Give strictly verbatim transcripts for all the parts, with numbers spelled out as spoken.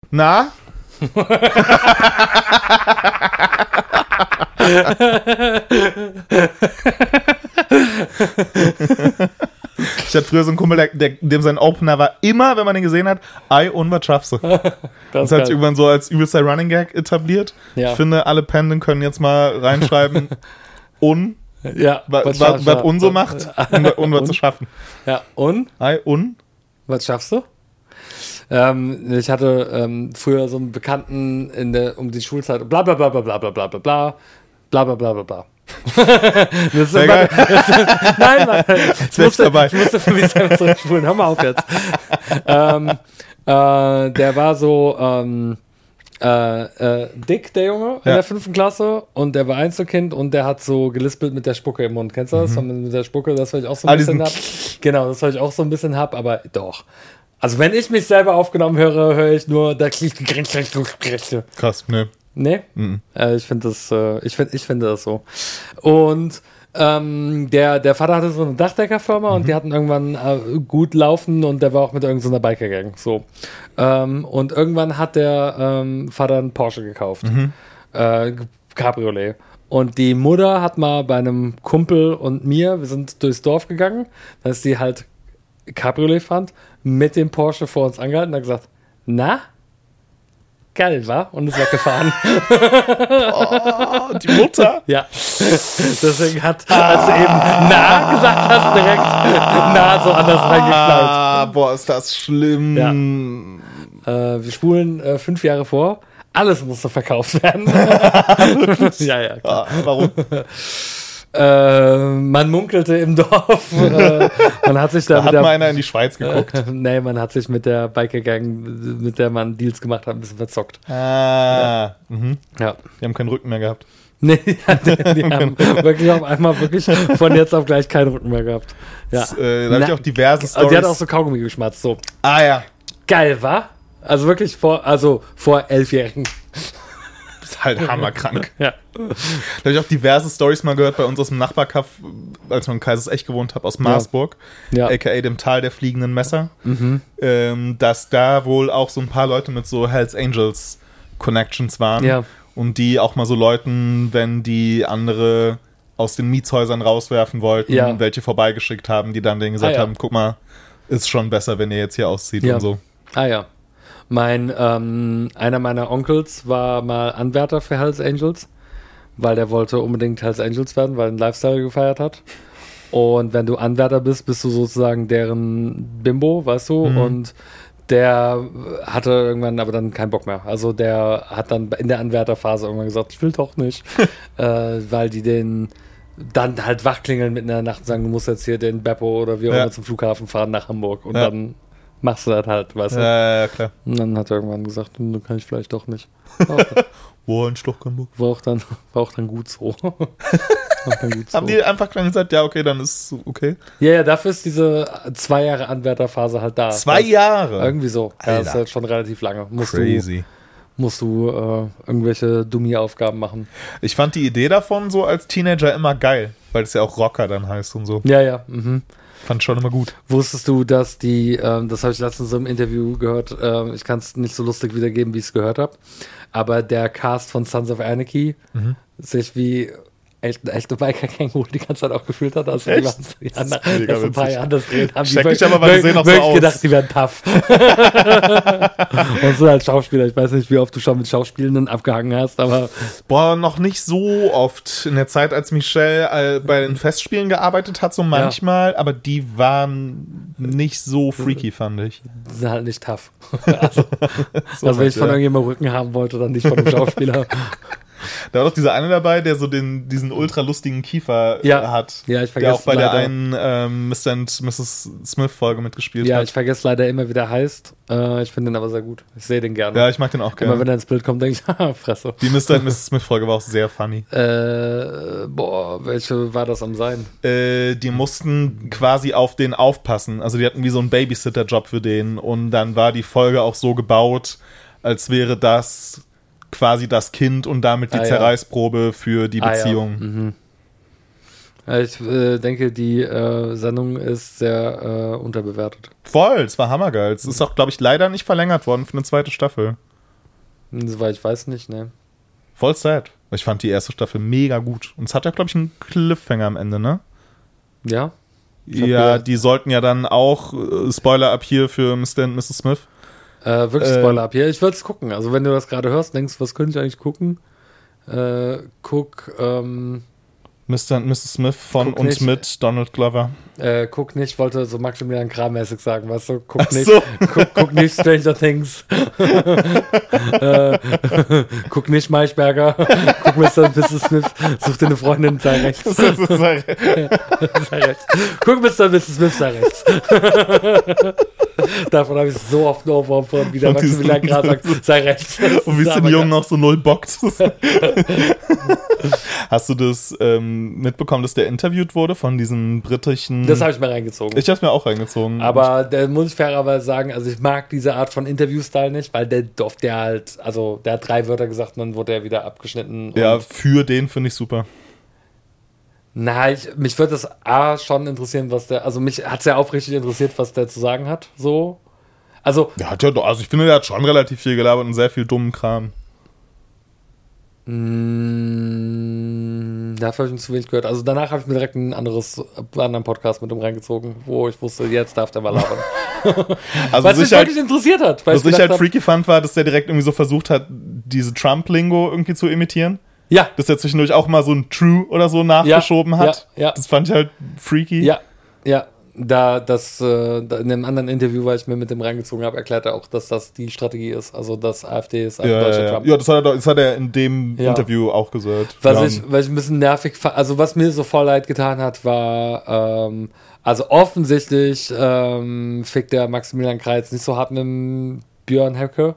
Na? Ich hatte früher so einen Kumpel, der, der, dem sein Opener war immer, wenn man den gesehen hat, Ei und was schaffst du? Das, das hat sich irgendwann so als übelster Running Gag etabliert. Ja. Ich finde, alle Penden können jetzt mal reinschreiben, un, ja, was, was, was un so macht und, und was zu schaffen. Ja, un? Ei, un. Was schaffst du? Ähm, ich hatte ähm, früher so einen Bekannten in der, um die Schulzeit, bla bla bla bla bla bla bla bla bla bla bla bla bla bla. Das Sehr geil. Das, nein, Mann. Ich musste, dabei. ich musste für mich selber zurückspulen. Hör mal auf jetzt. ähm, äh, der war so ähm, äh, äh, dick, der Junge, in ja. der fünften Klasse. Und der war Einzelkind und der hat so gelispelt mit der Spucke im Mund. Kennst du das? Mhm. Mit der Spucke, das was ich auch so ein ah, bisschen hab. Genau, das was ich auch so ein bisschen hab, aber doch. Also wenn ich mich selber aufgenommen höre, höre ich nur, da kriegt die Grenze. Krass, ne. Nee? Mhm. Äh, ich finde das, äh, ich finde, ich finde das so. Und ähm, der, der Vater hatte so eine Dachdeckerfirma mhm. und die hatten irgendwann äh, gut laufen und der war auch mit irgendeiner so Biker-Gang. So. Ähm, und irgendwann hat der ähm, Vater einen Porsche gekauft. Mhm. Äh, Cabriolet. Und die Mutter hat mal bei einem Kumpel und mir, wir sind durchs Dorf gegangen, da ist die halt Cabriolet fand, mit dem Porsche vor uns angehalten und hat gesagt, na? Geil, war? Und ist weggefahren. Oh, die Mutter? Ja. Deswegen hat, als du eben na gesagt hast, direkt na so anders reingeknallt. Ah, boah, ist das schlimm. Ja. Äh, wir spulen äh, fünf Jahre vor. Alles musste verkauft werden. ja, ja. Ah, warum? Äh, man munkelte im Dorf. Äh, man hat sich da, da mit hat der, mal einer in die Schweiz geguckt. Äh, nee, man hat sich mit der Biker-Gang, mit der man Deals gemacht hat, ein bisschen verzockt. Ah, ja. Mhm. Ja. Die haben keinen Rücken mehr gehabt. Nee, die, die haben wirklich auf einmal wirklich von jetzt auf gleich keinen Rücken mehr gehabt. Ja. Das, äh, da habe ich auch diverse Storys. Und die hat auch so Kaugummi geschmatzt. So. Ah ja. Geil, wa? Also wirklich vor, also vor elfjährigen. Ist halt hammerkrank. Ja. Da habe ich auch diverse Storys mal gehört bei uns aus dem Nachbarkaff, als man in Kaisersecht gewohnt hat, aus Marsburg, ja. aka dem Tal der fliegenden Messer, mhm. ähm, dass da wohl auch so ein paar Leute mit so Hells Angels Connections waren ja. und die auch mal so Leuten, wenn die andere aus den Mietshäusern rauswerfen wollten, ja. welche vorbeigeschickt haben, die dann denen gesagt ah, ja. haben, guck mal, ist schon besser, wenn ihr jetzt hier auszieht ja. und so. Ah ja. Mein, ähm, einer meiner Onkels war mal Anwärter für Hells Angels, weil der wollte unbedingt Hells Angels werden, weil er einen Lifestyle gefeiert hat. Und wenn du Anwärter bist, bist du sozusagen deren Bimbo, weißt du? Mhm. Und der hatte irgendwann aber dann keinen Bock mehr. Also der hat dann in der Anwärterphase irgendwann gesagt, ich will doch nicht, äh, weil die den dann halt wachklingeln mitten in der Nacht und sagen, du musst jetzt hier den Beppo oder wie auch immer ja. zum Flughafen fahren nach Hamburg. Und ja. dann machst du das halt, weißt du? Ja, ja, klar. Und dann hat er irgendwann gesagt, dann kann ich vielleicht doch nicht. Wo in Stockholm? War auch dann, war auch dann gut so. dann gut so. Haben die einfach dann gesagt, ja, okay, dann ist es okay? Ja, ja, dafür ist diese zwei Jahre Anwärterphase halt da. Zwei das Jahre? Irgendwie so. Alter. Ja, das ist halt schon relativ lange. Musst Crazy. Du, musst du äh, irgendwelche Dummy-Aufgaben machen. Ich fand die Idee davon so als Teenager immer geil, weil es ja auch Rocker dann heißt und so. Ja, ja, mhm. Fand schon immer gut. Wusstest du, dass die, ähm, das habe ich letztens im Interview gehört, ähm, ich kann es nicht so lustig wiedergeben, wie ich es gehört habe, aber der Cast von Sons of Anarchy mhm. sich wie echt, eine echte Biker-Gang wohl die ganze Zeit auch gefühlt hat, als die ganzen Jahren, nach ein paar Jahren das drehen haben. Check ich aber, weil die sehen auch so aus. Gedacht, die werden tough. Und so als Schauspieler, ich weiß nicht, wie oft du schon mit Schauspielenden abgehangen hast, aber... Boah, noch nicht so oft. In der Zeit, als Michelle äh, bei den Festspielen gearbeitet hat, so manchmal, ja. aber die waren nicht so freaky, fand ich. Die sind halt nicht tough. Also, so also wenn ich von ja. irgendjemandem Rücken haben wollte, dann nicht von einem Schauspieler. Da war doch dieser eine dabei, der so den, diesen ultra lustigen Kiefer ja. hat. Ja, ich vergesse der auch bei leider. der einen ähm, Mister und Missus Smith-Folge mitgespielt ja, hat. Ja, ich vergesse leider immer, wie der heißt. Äh, ich finde den aber sehr gut. Ich sehe den gerne. Ja, ich mag den auch gerne. Immer wenn er ins Bild kommt, denke ich, haha, Fresse. Die Mister und Missus Smith-Folge war auch sehr funny. Äh, boah, welche war das am Sein? Äh, die mussten quasi auf den aufpassen. Also die hatten wie so einen Babysitter-Job für den. Und dann war die Folge auch so gebaut, als wäre das... quasi das Kind und damit die ah, Zerreißprobe ja. für die Beziehung. Ah, ja. Mhm. Ja, ich äh, denke, die äh, Sendung ist sehr äh, unterbewertet. Voll, es war hammergeil. Es ist auch, glaube ich, leider nicht verlängert worden für eine zweite Staffel. Weil ich weiß nicht, ne. Voll sad. Ich fand die erste Staffel mega gut. Und es hat ja, glaube ich, einen Cliffhanger am Ende, ne? Ja? Ja, gehört. die sollten ja dann auch, äh, Spoiler ab hier für Mister und Misses Smith. Äh, wirklich Äh, Spoiler ab hier. Ich würde es gucken. Also wenn du das gerade hörst, denkst was könnte ich eigentlich gucken? Äh, guck, ähm, Mister und Misses Smith von Guck und nicht. mit Donald Glover. äh, guck nicht, wollte so Maximilian Kram-mäßig sagen, weißt du? Guck Ach nicht, so. guck, guck nicht Stranger Things. äh, guck nicht Maischberger. Guck Mister und Misses Smith. Such dir eine Freundin, sei rechts. sei rechts. Guck Mister und Misses Smith, sei rechts. Davon habe ich so oft nur Ohrwurm von, wie der Und diesen- Maximilian Kram sagt, sei rechts. Und wie es Das ist den aber Jungen noch so null bockt. Hast du das ähm, mitbekommen, dass der interviewt wurde von diesem britischen... Das habe ich mir reingezogen. ich hab's mir auch reingezogen. Aber da muss ich fairerweise sagen, also ich mag diese Art von Interview-Style nicht, weil der durfte ja halt, also der hat drei Wörter gesagt und dann wurde er wieder abgeschnitten. ja, Und, für den finde ich super. na, ich, mich würde das A schon interessieren, was der, also mich hat es ja aufrichtig interessiert, was der zu sagen hat, so. Also, Der hat ja doch, also ich finde, der hat schon relativ viel gelabert und sehr viel dummen Kram. mh, dafür habe ich zu wenig gehört. Also danach habe ich mir direkt ein anderes, einen anderen Podcast mit ihm reingezogen, wo ich wusste, jetzt darf der mal labern. Also Weil es mich sicher, wirklich interessiert hat. Weil was ich ich gedacht halt hab, freaky fand, war, dass der direkt irgendwie so versucht hat, diese Trump-Lingo irgendwie zu imitieren. ja, Dass er zwischendurch auch mal so ein True oder so nachgeschoben Ja, hat. ja, ja. Das fand ich halt freaky. Ja, ja. Da, das, äh, da in einem anderen Interview, weil ich mir mit dem reingezogen habe, erklärt er auch, dass das die Strategie ist. Also, dass AfD ist ein Ja, deutscher ja, Trump. ja, das hat er, doch- das hat er in dem Ja. Interview auch gesagt. Was, Ja. ich, was ich ein bisschen nervig fand, also was mir so voll leid getan hat, war, ähm, also offensichtlich ähm, fickt der Maximilian Kreitz nicht so hart mit dem Björn Höcke.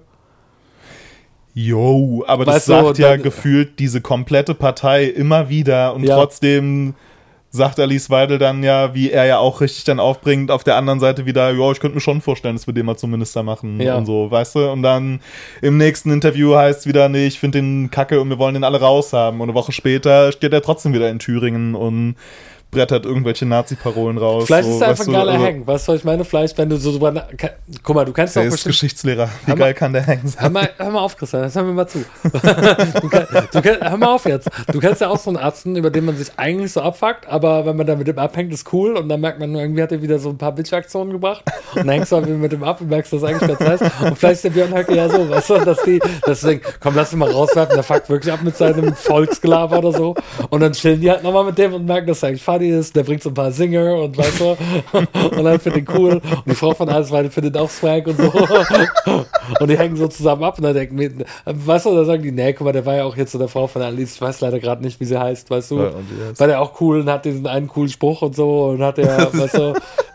Jo, aber das Weißt du, sagt ja dann- gefühlt diese komplette Partei immer wieder und Ja. trotzdem sagt Alice Weidel dann ja, wie er ja auch richtig dann aufbringt, auf der anderen Seite wieder, ja, ich könnte mir schon vorstellen, dass wir den mal zum Minister machen Ja. und so, weißt du? Und dann im nächsten Interview heißt es wieder, nee, ich finde den kacke und wir wollen den alle raushaben. Und eine Woche später steht er trotzdem wieder in Thüringen und brettert irgendwelche Nazi-Parolen raus. Vielleicht so, ist er einfach weißt ein du, geiler also, Hang. Weißt du, was ich meine? Vielleicht, wenn du so drüber na- ka- guck mal, du kennst doch Der ist bestimmt. Geschichtslehrer. Wie Hör mal- geil kann der Hang sein? Hör mal, hör mal auf, Christian, das hören wir mal zu. du kann, du kann, hör mal auf jetzt. Du kennst ja auch so einen Arzt, über den man sich eigentlich so abfuckt, aber wenn man da mit dem abhängt, ist cool und dann merkt man, irgendwie hat er wieder so ein paar Bitch-Aktionen gebracht und dann hängst du halt wieder mit dem ab und merkst, dass eigentlich das heißt. Und vielleicht ist der Björn Höcke ja so, weißt du, dass die, dass die denken, komm, lass ihn mal rauswerfen, der fuckt wirklich ab mit seinem Volksgelaber oder so und dann chillen die halt nochmal mit dem und merken, dass er eigentlich funny ist, der bringt so ein paar Singer und weißt du, und dann findet ihn cool und die Frau von Alice Weidel findet auch Swag und so und die hängen so zusammen ab und dann denken wir, weißt du, da sagen die, nee, guck mal, der war ja auch jetzt so der Frau von Alice, ich weiß leider gerade nicht, wie sie heißt, weißt du, Ja, und die heißt- war der auch cool und hat diesen einen coolen Spruch und so und hat der, weißt du,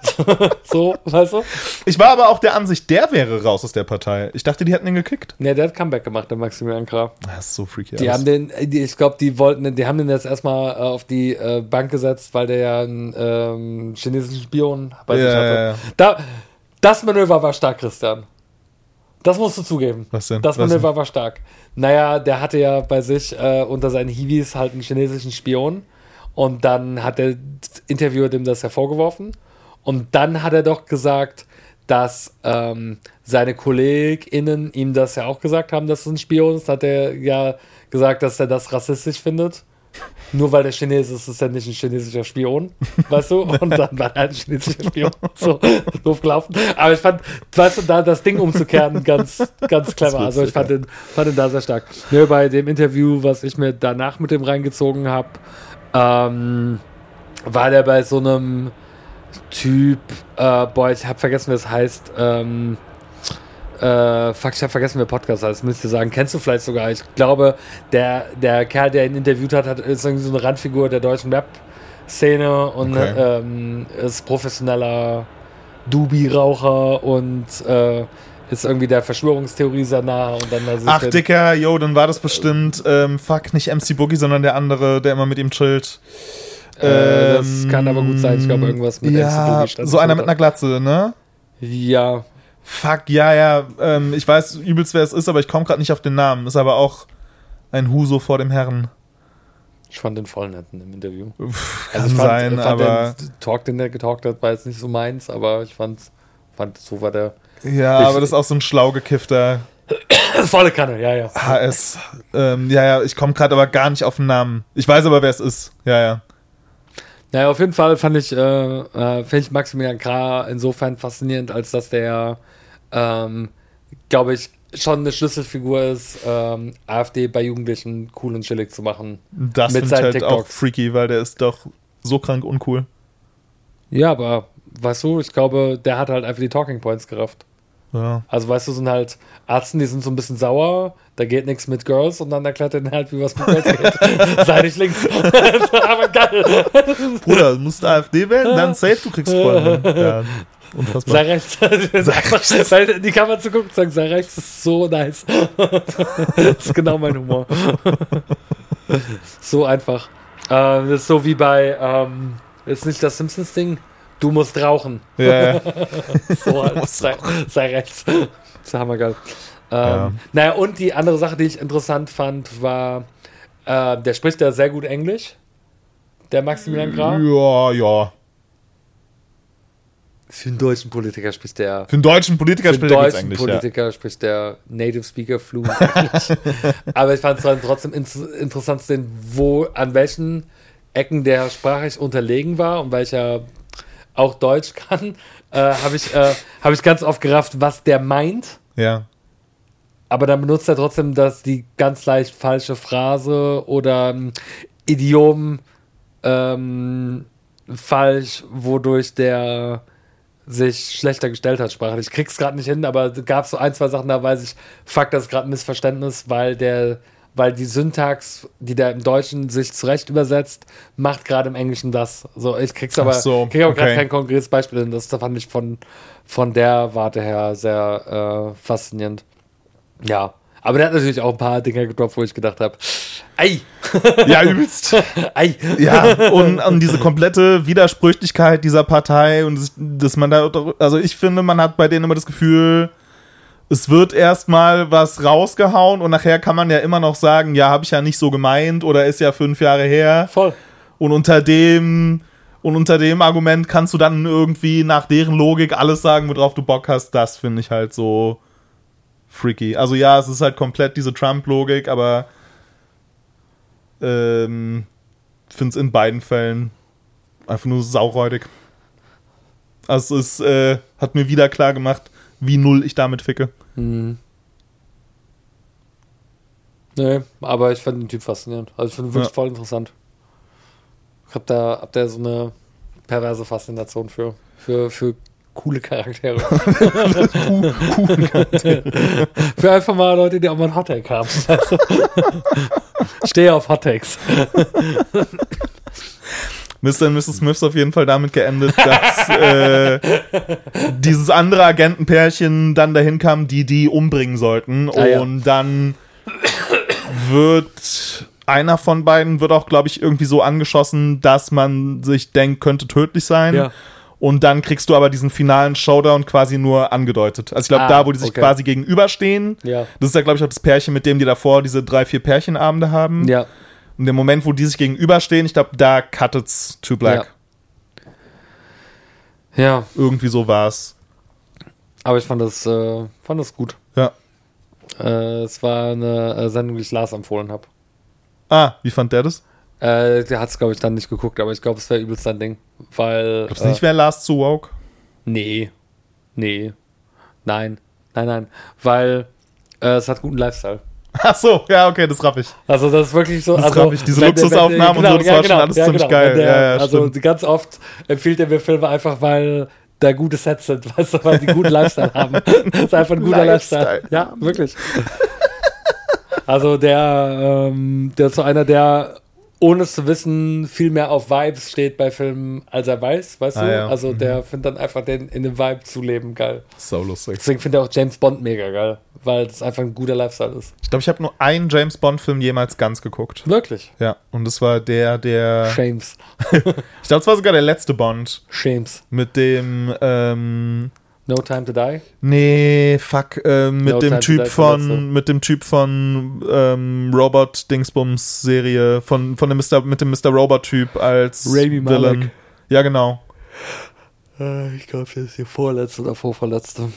so, weißt du, Ich war aber auch der Ansicht, der wäre raus aus der Partei. Ich dachte, die hätten ihn gekickt. ne, der hat Comeback gemacht, der Maximilian Krah. Das ist so freaky. Die alles. haben den, die, ich glaube, die wollten, die haben den jetzt erstmal äh, auf die äh, Bank gesetzt, weil der ja einen ähm, chinesischen Spion bei sich Ja, hatte. ja, ja. Da, das Manöver war stark, Christian. Das musst du zugeben. Was denn? Das Was Manöver war stark. Naja, der hatte ja bei sich äh, unter seinen Hiwis halt einen chinesischen Spion und dann hat der Interviewer dem das hervorgeworfen und dann hat er doch gesagt, dass ähm, seine KollegInnen ihm das ja auch gesagt haben, dass es ein Spion ist. Hat er ja gesagt, dass er das rassistisch findet. Nur weil der Chinese ist, ist er nicht ein chinesischer Spion, weißt du? Und dann war er halt ein chinesischer Spion. So doof gelaufen. Aber ich fand, weißt du, da das Ding umzukehren, ganz, ganz clever. Also ich fand den, fand den da sehr stark. Ja, bei dem Interview, was ich mir danach mit dem reingezogen habe, ähm, war der bei so einem Typ, äh, boah, ich habe vergessen, wie es heißt, ähm, äh, fuck, ich habe vergessen, wie der Podcast heißt, müsst ihr sagen. Kennst du vielleicht sogar? Ich glaube, der, der Kerl, der ihn interviewt hat, hat ist irgendwie so eine Randfigur der deutschen Rap-Szene und Okay. ähm, ist professioneller Dubi-Raucher und äh, ist irgendwie der Verschwörungstheorie sehr nah. Und dann also Ach, Dicker, yo, dann war das bestimmt, ähm, fuck, nicht M C Boogie, sondern der andere, der immer mit ihm chillt. Äh, das Ähm, kann aber gut sein. Ich glaube, irgendwas mit M C Ja, Boogie stand so einer mit drunter. einer Glatze, ne? Ja, Fuck, ja, ja, ähm, ich weiß übelst, wer es ist, aber ich komme gerade nicht auf den Namen. Ist aber auch ein Huso vor dem Herrn. ich fand den voll nett in dem Interview. Uff, Also kann ich fand, sein, fand aber... den Talk, den der getalkt hat, war jetzt nicht so meins, aber ich fand, fand so war der. Ja, Ich- aber das ist auch so ein schlau gekiffter. Volle Kanne, ja, ja. H S. Ähm, ja, ja, ich komme gerade aber gar nicht auf den Namen. Ich weiß aber, wer es ist. Ja, ja. Naja, auf jeden Fall fand ich, äh, äh, find ich Maximilian Krah insofern faszinierend, als dass der, ähm, glaube ich, schon eine Schlüsselfigur ist, ähm, AfD bei Jugendlichen cool und chillig zu machen. Das finde ich halt auch freaky, weil der ist doch so krank uncool. Ja, aber weißt du, ich glaube, der hat halt einfach die Talking Points gerafft. Ja. Also weißt du, sind halt Ärzte, die sind so ein bisschen sauer, da geht nichts mit Girls und dann erklärt er halt, wie was mit Girls geht. Sei nicht links. Aber geil. Bruder, du musst AfD wählen, dann safe, du kriegst Freunde. Ja, unfassbar. Sei rechts. Sei rechts. Weil die Kamera zu gucken und sagen, sei rechts, ist so nice. Das ist genau mein Humor. So einfach. Ähm, das ist so wie bei, ähm, ist nicht das Simpsons-Ding? Du musst rauchen. Ja, ja. So halt, sei, sei rechts. Das ist hammergeil. Ähm, ja. Naja, und die andere Sache, die ich interessant fand, war, äh, der spricht ja sehr gut Englisch, der Maximilian Krah. Ja, ja. Für einen deutschen Politiker spricht der... Für einen deutschen Politiker spricht der deutschen Englisch, Politiker ja. spricht der Native Speaker fluent Englisch. Aber ich fand es trotzdem in- interessant zu sehen, wo, an welchen Ecken der sprachlich unterlegen war und welcher auch Deutsch kann, äh, habe ich, äh, hab ich ganz oft gerafft, was der meint. Ja. Aber dann benutzt er trotzdem das, die ganz leicht falsche Phrase oder ähm, Idiom ähm, falsch, wodurch der sich schlechter gestellt hat sprachlich. Ich krieg's gerade nicht hin, aber es gab so ein, zwei Sachen, da weiß ich, fuck, das ist gerade ein Missverständnis, weil der weil die Syntax, die der im Deutschen sich zurecht übersetzt, macht gerade im Englischen das. So, ich krieg's aber, so, krieg aber okay. gerade kein konkretes Beispiel hin. Das fand ich von, von der Warte her sehr äh, faszinierend. Ja, aber der hat natürlich auch ein paar Dinge gedroppt, wo ich gedacht habe, ei! Ja, übelst. Ei! Ja, und, und diese komplette Widersprüchlichkeit dieser Partei und das, dass man da, also ich finde, man hat bei denen immer das Gefühl, es wird erstmal was rausgehauen und nachher kann man ja immer noch sagen, ja, habe ich ja nicht so gemeint oder ist ja fünf Jahre her. Voll. Und unter dem und unter dem Argument kannst du dann irgendwie nach deren Logik alles sagen, worauf du Bock hast. Das finde ich halt so freaky. Also ja, es ist halt komplett diese Trump-Logik, aber ähm, finde es in beiden Fällen einfach nur sauräudig. Also es äh, hat mir wieder klar gemacht, wie null ich damit ficke. Hm. Nee, aber ich fand den Typ faszinierend. Also ich finde ihn wirklich ja. voll interessant. Ich hab da, hab da so eine perverse Faszination für, für, für coole Charaktere. coole Charaktere. Für einfach mal Leute, die auch mal einen Hottake haben. Ich stehe auf Hottakes. Mister und Misses Smith ist auf jeden Fall damit geendet, dass äh, dieses andere Agentenpärchen dann dahin kam, die die umbringen sollten. Ah, und ja. dann wird einer von beiden wird auch, glaube ich, irgendwie so angeschossen, dass man sich denkt, könnte tödlich sein. Ja. Und dann kriegst du aber diesen finalen Showdown quasi nur angedeutet. Also ich glaube, ah, da, wo die sich okay. quasi gegenüberstehen, ja. das ist ja, glaube ich, auch das Pärchen, mit dem die davor diese drei, vier Pärchenabende haben. Ja. Und der Moment, wo die sich gegenüberstehen, ich glaube, da cuttet's to black. Ja. ja. Irgendwie so war's. Aber ich fand das, äh, fand das gut. Ja. Äh, es war eine Sendung, die ich Lars empfohlen habe. Ah, wie fand der das? Äh, der hat es, glaube ich, dann nicht geguckt, aber ich glaube, es wäre übelst sein Ding. Weil. Glaubst du äh, nicht, wäre Lars zu woke? Nee. Nee. Nein. Nein, nein. Weil äh, es hat guten Lifestyle. Ach so, ja, okay, das raff ich. Also das ist wirklich so. Das also, raff ich. Diese wenn, Luxusaufnahmen wenn, wenn, und so, das ja, war genau, schon alles ja, ziemlich genau, geil. Der, ja, ja, also stimmt. ganz oft empfiehlt er mir Filme einfach, weil da gute Sets sind, weißt du, weil die guten Lifestyle haben. Das ist einfach ein guter Lifestyle. Lifestyle. Ja, wirklich. Also der, ähm, der ist so einer, der ohne es zu wissen, viel mehr auf Vibes steht bei Filmen, als er weiß, weißt ah, du? Ja. Also mhm. der findet dann einfach den in dem Vibe zu leben geil. So lustig. Deswegen finde ich auch James Bond mega geil, weil das einfach ein guter Lifestyle ist. Ich glaube, ich habe nur einen James Bond-Film jemals ganz geguckt. Wirklich? Ja, und das war der, der... Shames. Ich glaube, es war sogar der letzte Bond. Shames. Mit dem, ähm... No Time to Die? Nee, fuck, ähm, mit, No dem typ von, so. mit dem Typ von ähm, Robot-Dingsbums-Serie, von, von dem Mister mit dem Mister Robot-Typ als Rami Villain. Malek. Ja, genau. Äh, ich glaube, das ist die vorletzte oder vorverletzte.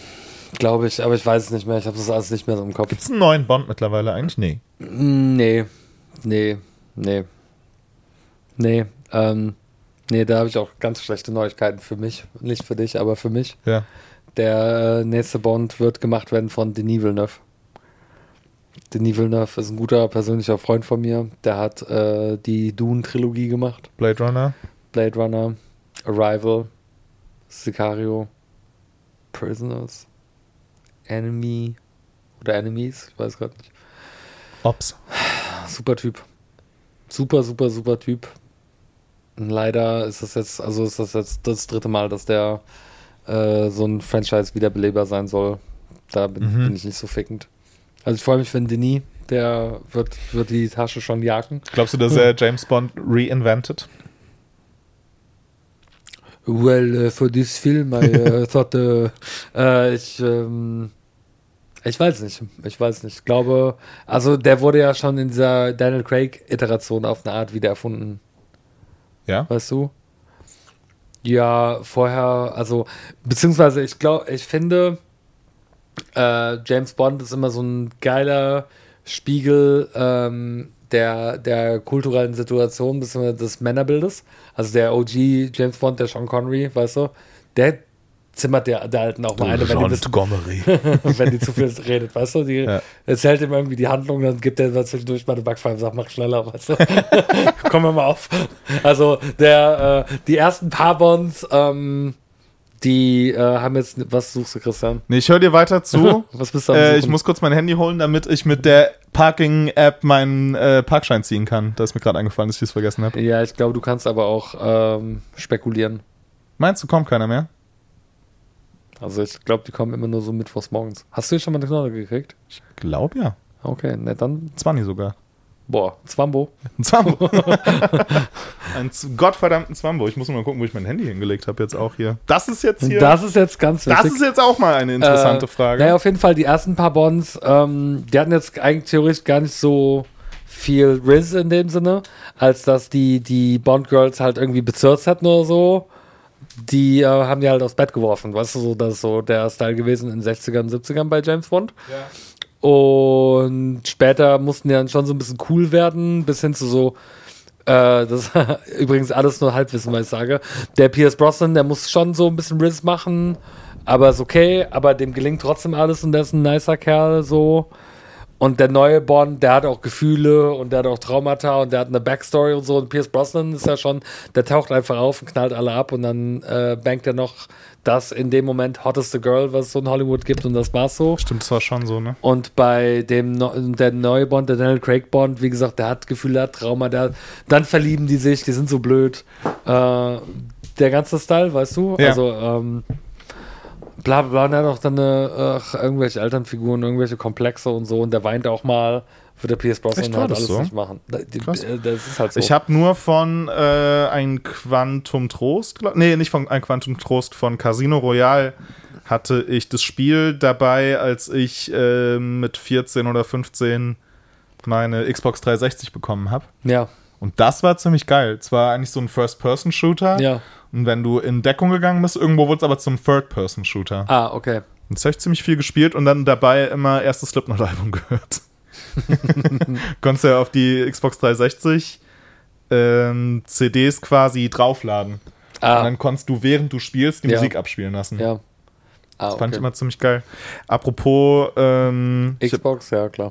Glaube ich, aber ich weiß es nicht mehr. Ich habe das alles nicht mehr so im Kopf. Gibt es einen neuen Bond mittlerweile eigentlich? Nee. Nee, nee, nee. Nee, ähm, nee, da habe ich auch ganz schlechte Neuigkeiten für mich. Nicht für dich, aber für mich. Ja. Der äh, nächste Bond wird gemacht werden von Denis Villeneuve. Denis Villeneuve ist ein guter persönlicher Freund von mir. Der hat äh, die Dune-Trilogie gemacht. Blade Runner. Blade Runner, Arrival, Sicario, Prisoners, Enemy oder Enemies, ich weiß gerade nicht. Ops. Super Typ. Super, super, super Typ. Und leider ist das jetzt, also ist das jetzt das dritte Mal, dass der äh, so ein Franchise wiederbelebbar sein soll. Da bin, Mhm. bin ich nicht so fickend. Also ich freue mich, wenn Denis, der wird, wird die Tasche schon jagen. Glaubst du, dass er James Bond reinvented? Well, uh, for this film, I uh, thought, uh, äh, ich, ähm, ich weiß nicht, ich weiß nicht. Ich glaube, also der wurde ja schon in dieser Daniel Craig-Iteration auf eine Art wieder erfunden. Ja. Weißt du? Ja, vorher, also, beziehungsweise ich glaube, ich finde, äh, James Bond ist immer so ein geiler Spiegel ähm, der, der kulturellen Situation, beziehungsweise des Männerbildes. Also der O G James Bond, der Sean Connery, weißt du, der zimmert der, der Alten auch mal eine, wenn die, bisschen, wenn die zu viel redet, weißt du, die Ja. erzählt ihm irgendwie die Handlung, dann gibt er zwischendurch mal eine Backpfeife und sagt, mach schneller, weißt du. Kommen wir mal auf. Also der, äh, die ersten paar Bonds, ähm, die äh, haben jetzt, was suchst du, Christian? Nee, ich höre dir weiter zu. Was bist du am äh, Suchen? ich muss kurz mein Handy holen, damit ich mit der Parking-App meinen äh, Parkschein ziehen kann. Da ist mir gerade eingefallen, dass ich das vergessen habe. Ja, ich glaube, du kannst aber auch ähm, spekulieren. Meinst du, kommt keiner mehr? Also ich glaube, die kommen immer nur so mittwochs morgens. Hast du hier schon mal eine Knolle gekriegt? Ich glaube ja. Okay, ne, dann, zwanzig sogar. boah, Zwambo. Ein Zwambo. Ein z- gottverdammten Zwambo. Ich muss mal gucken, wo ich mein Handy hingelegt habe jetzt auch hier. Das ist jetzt hier... Das ist jetzt ganz wichtig. Das ist jetzt auch mal eine interessante äh, Frage. Naja, auf jeden Fall, die ersten paar Bonds, ähm, die hatten jetzt eigentlich theoretisch gar nicht so viel Riz in dem Sinne, als dass die, die Bond-Girls halt irgendwie bezirzt hatten oder so. Die äh, haben die halt aufs Bett geworfen, weißt du, so, das ist so der Style gewesen in den sechzigern, siebzigern bei James Bond. Ja. Und später mussten die dann schon so ein bisschen cool werden, bis hin zu so, äh, das ist übrigens alles nur Halbwissen, was ich sage. Der Pierce Brosnan, der muss schon so ein bisschen Riz machen, aber ist okay, aber dem gelingt trotzdem alles und der ist ein nicer Kerl, so. Und der neue Bond, der hat auch Gefühle und der hat auch Traumata und der hat eine Backstory und so. Und Pierce Brosnan ist ja schon, der taucht einfach auf und knallt alle ab und dann äh, bangt er noch das in dem Moment hotteste Girl, was es so in Hollywood gibt, und das war's so. Stimmt, das war schon so, ne? Und bei dem no der neue Bond, der Daniel Craig Bond, wie gesagt, der hat Gefühle, der hat Trauma, der, dann verlieben die sich, die sind so blöd. Äh, der ganze Style, weißt du? Ja. Also, ähm, bla bla bla, und er hat auch dann eine, äh, irgendwelche Elternfiguren, irgendwelche Komplexe und so, und der weint auch mal, wird der Pierce Brosnan Echt, war halt das alles so? nicht machen. Da- die- Krass. äh, Das ist halt so. Ich habe nur von äh, ein Quantum Trost, glaub, nee, nicht von ein Quantum Trost, von Casino Royale hatte ich das Spiel dabei, als ich äh, mit vierzehn oder fünfzehn meine Xbox dreihundertsechzig bekommen habe. ja, Und das war ziemlich geil. Es war eigentlich so ein First-Person-Shooter. ja. Und wenn du in Deckung gegangen bist, irgendwo wurde es aber zum Third-Person-Shooter. Ah, okay. Und das habe ich ziemlich viel gespielt und dann dabei immer erstes Slipknot-Album gehört. Konntest ja auf die Xbox dreihundertsechzig ähm, C Ds quasi draufladen. Ah, Und dann konntest du, während du spielst, die Ja. Musik abspielen lassen. ja. Ah, Das fand okay. ich immer ziemlich geil. Apropos, ähm, ich hab, Xbox, ja, klar.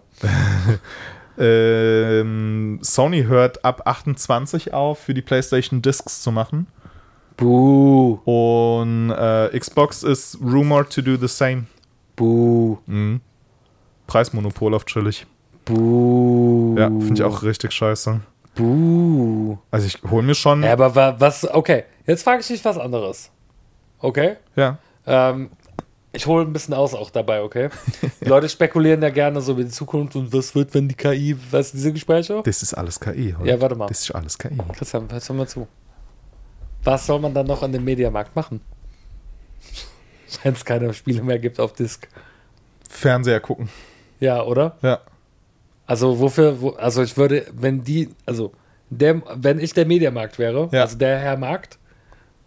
ähm, Sony hört ab achtundzwanzig auf, für die PlayStation Discs zu machen. Buh, Und äh, Xbox ist rumored to do the same. buh, Mhm. Preismonopol auf chillig. buh. Ja, finde ich auch richtig scheiße. Buh. Also ich hole mir schon... Ja, aber wa- was, okay, jetzt frage ich dich was anderes. Okay? Ja. Ähm, ich hole ein bisschen aus auch dabei, okay? Die Leute spekulieren ja gerne so über die Zukunft und was wird, wenn die K I, weißt du, diese Gespräche? Das ist alles K I, oder? Ja, warte mal. Das ist alles K I. Christian, hör mal zu. Was soll man dann noch an dem Mediamarkt machen? Wenn es keine Spiele mehr gibt auf Disc. Fernseher gucken. Ja, oder? Ja. Also wofür, wo, also ich würde, wenn die, also der, wenn ich der Mediamarkt wäre, Ja. also der Herr Markt,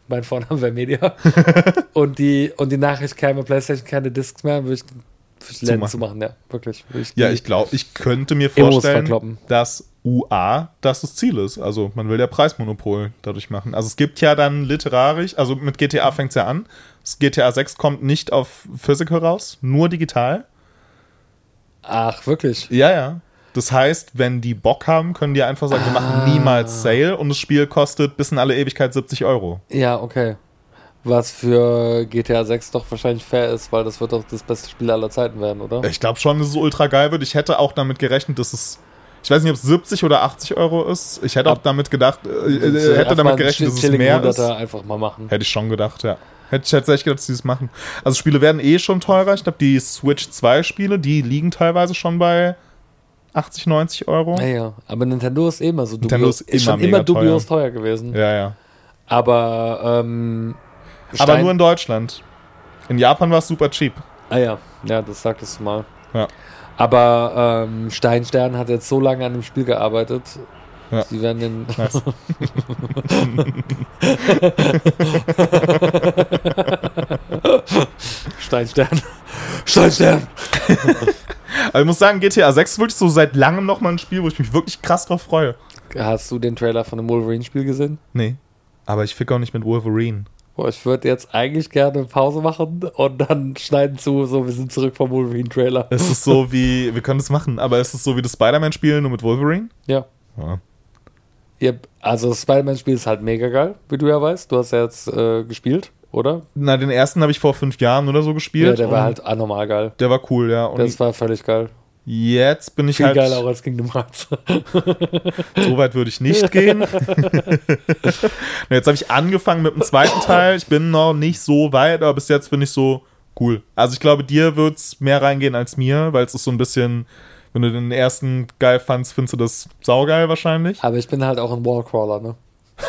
mein Vorname wäre Media, und die, und die Nachricht käme, PlayStation keine Discs mehr, würde ich, würde ich Läden zu machen, ja, wirklich. Ich ja, ich glaube, ich könnte mir vorstellen, dass U A das das Ziel ist. Also man will ja Preismonopol dadurch machen. Also es gibt ja dann literarisch, also mit G T A fängt es ja an, das G T A sechs kommt nicht auf Physical raus, nur digital. Ach, wirklich? Ja, ja. Das heißt, wenn die Bock haben, können die einfach sagen, ah. wir machen niemals Sale und das Spiel kostet bis in alle Ewigkeit siebzig Euro. Ja, okay. Was für G T A sechs doch wahrscheinlich fair ist, weil das wird doch das beste Spiel aller Zeiten werden, oder? Ich glaube schon, dass es ultra geil wird. Ich hätte auch damit gerechnet, dass es, ich weiß nicht, ob es siebzig oder achtzig Euro ist. Ich hätte auch damit gedacht, äh, äh, hätte damit gerechnet, dass es mehr ist. Einfach mal machen. Hätte ich schon gedacht, ja. Hätte ich tatsächlich gedacht, dass sie das machen. Also Spiele werden eh schon teurer. Ich glaube, die Switch zwei Spiele, die liegen teilweise schon bei achtzig, neunzig Euro. Ja, ja. Aber Nintendo ist eh immer so dubios. Nintendo ist, ist immer schon immer dubios teuer. teuer gewesen. Ja, ja. Aber, ähm, Aber nur in Deutschland. In Japan war es super cheap. Ah ja, ja, das sagtest du mal. Ja. Aber ähm, Steinstern hat jetzt so lange an dem Spiel gearbeitet. Ja. Sie werden den... Nice. Steinstern. Steinstern. Aber ich muss sagen, G T A sechs ist wirklich so seit langem nochmal ein Spiel, wo ich mich wirklich krass drauf freue. Hast du den Trailer von dem Wolverine-Spiel gesehen? Nee. Aber ich fick auch nicht mit Wolverine. Boah, ich würde jetzt eigentlich gerne Pause machen und dann schneiden zu, so, wir sind zurück vom Wolverine-Trailer. Es ist so wie, wir können das machen, aber es ist so wie das Spider-Man-Spiel, nur mit Wolverine? Ja. Ja. Ja, also das Spider-Man-Spiel ist halt mega geil, wie du ja weißt. Du hast ja jetzt äh, gespielt, oder? Na, den ersten habe ich vor fünf Jahren oder so gespielt. Ja, der war halt anormal geil. Der war cool, ja. Und das war völlig geil. Jetzt bin ich Viel halt... geiler auch als Kingdom Hearts. So weit würde ich nicht gehen. Jetzt habe ich angefangen mit dem zweiten Teil. Ich bin noch nicht so weit, aber bis jetzt finde ich so cool. Also ich glaube, dir wird es mehr reingehen als mir, weil es ist so ein bisschen... Wenn du den ersten geil fandst, findest du das saugeil wahrscheinlich. Aber ich bin halt auch ein Wallcrawler, ne?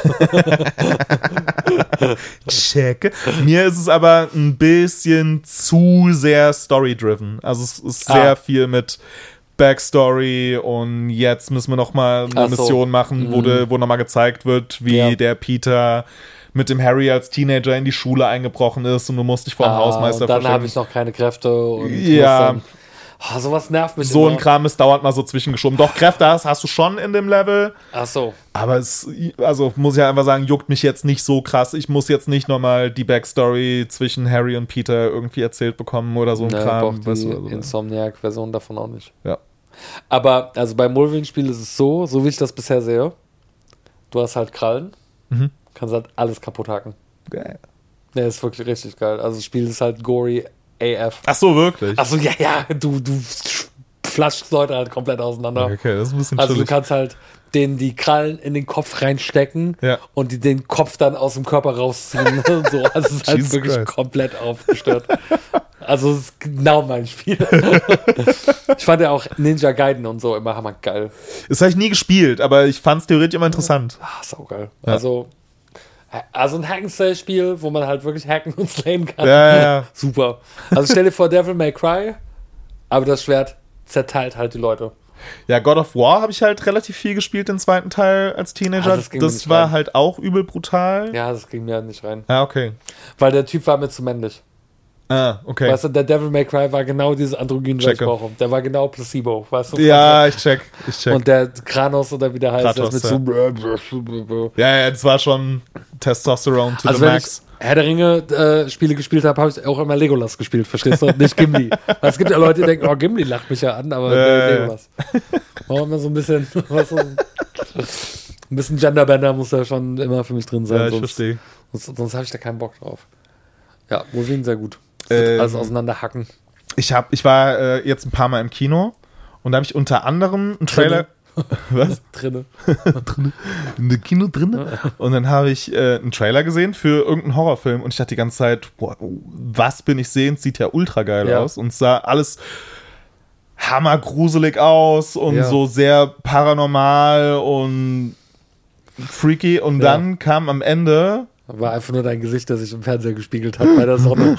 Check. Mir ist es aber ein bisschen zu sehr story-driven. Also es ist sehr ah. viel mit Backstory und jetzt müssen wir nochmal eine Ach Mission so. machen, mhm. wo, de, wo nochmal gezeigt wird, wie ja. der Peter mit dem Harry als Teenager in die Schule eingebrochen ist und du musst dich vor dem ah, Hausmeister verstecken. Dann habe ich noch keine Kräfte und ja. muss dann Oh, sowas nervt mich So immer. ein Kram ist dauernd mal so zwischengeschoben. Doch, Kräfte hast, hast du schon in dem Level. Ach so. Aber es, also muss ich ja einfach sagen, juckt mich jetzt nicht so krass. Ich muss jetzt nicht nochmal die Backstory zwischen Harry und Peter irgendwie erzählt bekommen oder so ein ne, Kram. Die also, Insomniac-Version davon auch nicht. Ja. Aber, also beim Wolverine-Spiel ist es so, so wie ich das bisher sehe, du hast halt Krallen, mhm. kannst halt alles kaputt hacken. Geil. Ja, ist wirklich richtig geil. Also das Spiel ist halt gory A F. Ach so, wirklich? Ach so, ja, ja, du, du flaschst Leute halt komplett auseinander. Okay, das ist ein bisschen Also chillig. du kannst halt denen die Krallen in den Kopf reinstecken ja. und die den Kopf dann aus dem Körper rausziehen. Und so. Also es ist halt Jesus wirklich Christ. komplett aufgestört. Also es ist genau mein Spiel. Ich fand ja auch Ninja Gaiden und so immer hammergeil. Das habe ich nie gespielt, aber ich fand es theoretisch immer interessant. Ah, saugeil. Ja. Also Also ein Hack-and-Slay-Spiel, wo man halt wirklich hacken und slayen kann. Ja, ja, ja. Super. Also stell dir vor Devil May Cry, aber das Schwert zerteilt halt die Leute. Ja, God of War habe ich halt relativ viel gespielt, den zweiten Teil als Teenager. Ah, das das war rein. halt auch übel brutal. Ja, das ging mir halt nicht rein. Ja, okay. Weil der Typ war mir zu männlich. Ah, okay. Weißt du, der Devil May Cry war genau dieses androgyne, was ich brauche. Der war genau Placebo, weißt du? Ja, ich check, ich check. Und der Kranos oder wie der heißt, Kratos, das mit ja. so... Ja, ja, das war schon Testosteron to also the max. Wenn ich Herr der Ringe äh, Spiele gespielt habe, habe ich auch immer Legolas gespielt, verstehst du? Nicht Gimli. Es gibt ja Leute, die denken, oh, Gimli lacht mich ja an, aber äh. Legolas. Auch immer so ein bisschen, weißt du, ein bisschen Genderbender muss da schon immer für mich drin sein. Ja, ich sonst, verstehe. Sonst, sonst habe ich da keinen Bock drauf. Ja, Wolverine sehr gut. Ähm, alles auseinander hacken. Ich, hab, ich war äh, jetzt ein paar Mal im Kino und da habe ich unter anderem einen Trailer... Was? Drinne. drinne. In der Kino drinne. Und dann habe ich äh, einen Trailer gesehen für irgendeinen Horrorfilm und ich dachte die ganze Zeit, boah, was bin ich sehend? Sieht ja ultra geil ja. aus. Und es sah alles hammergruselig aus und ja. so sehr paranormal und freaky. Und ja. dann kam am Ende... War einfach nur dein Gesicht, das sich im Fernseher gespiegelt hat bei der Sonne.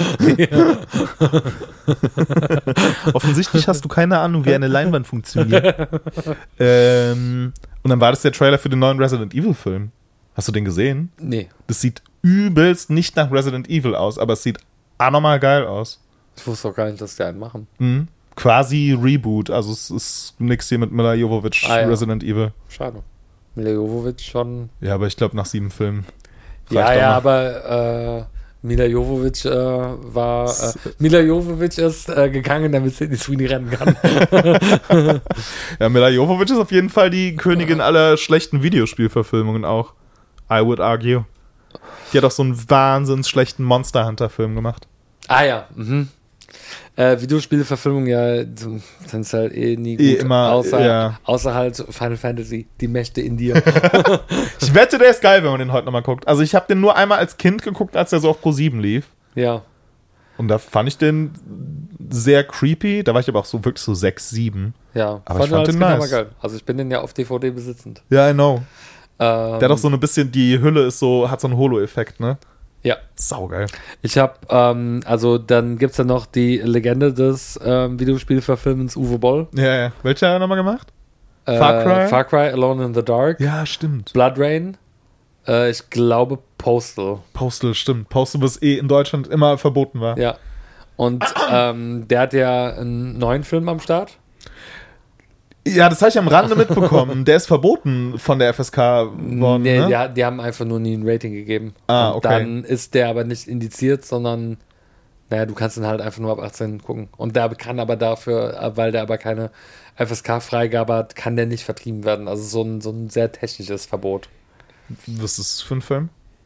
Offensichtlich hast du keine Ahnung, wie eine Leinwand funktioniert. ähm, und dann war das der Trailer für den neuen Resident Evil Film. Hast du den gesehen? Nee. Das sieht übelst nicht nach Resident Evil aus, aber es sieht anormal geil aus. Ich wusste auch gar nicht, dass die einen machen. Mhm. Quasi Reboot, also es ist nix hier mit Mila Jovovich, ah, ja. Resident Evil. Schade. Mila Jovovich schon. Ja, aber ich glaube nach sieben Filmen. Ja, ja, aber äh, Mila Jovovich äh, war. Äh, Mila Jovovich ist äh, gegangen, damit Sydney Sweeney rennen kann. Ja, Mila Jovovich ist auf jeden Fall die Königin aller schlechten Videospielverfilmungen auch. I would argue. Die hat auch so einen wahnsinns schlechten Monster Hunter-Film gemacht. Ah ja, mhm. Äh, Videospielverfilmungen, ja, sind es halt eh nie gut. Eh immer, außer, ja. außer halt Final Fantasy, die Mächte in dir. Ich wette, der ist geil, wenn man den heute nochmal guckt. Also ich habe den nur einmal als Kind geguckt, als der so auf Pro sieben lief. Ja. Und da fand ich den sehr creepy. Da war ich aber auch so wirklich so sechs, sieben. Ja, aber ich fand den nice. Geil. Also ich bin den ja auf D V D besitzend. Ja, I know. Ähm, Der hat auch so ein bisschen, die Hülle ist so, hat so einen Holo-Effekt, ne? Ja. Saugeil. Ich habe, ähm, also dann gibt es ja noch die Legende des ähm, Videospielverfilmens Uwe Boll. Ja, ja. Welcher hat er nochmal gemacht? Äh, Far Cry? Far Cry, Alone in the Dark. Ja, stimmt. Blood Rain. Äh, ich glaube Postal. Postal, stimmt. Postal, was eh in Deutschland immer verboten war. Ja. Und ähm, der hat ja einen neuen Film am Start. Ja, das habe ich am Rande mitbekommen. Der ist verboten von der F S K worden, Nee, ne? die, die haben einfach nur nie ein Rating gegeben. Ah, und okay. dann ist der aber nicht indiziert, sondern naja, du kannst ihn halt einfach nur ab achtzehn gucken. Und der kann aber dafür, weil der aber keine F S K-Freigabe hat, kann der nicht vertrieben werden. Also so ein, so ein sehr technisches Verbot. Was ist das für ein Film?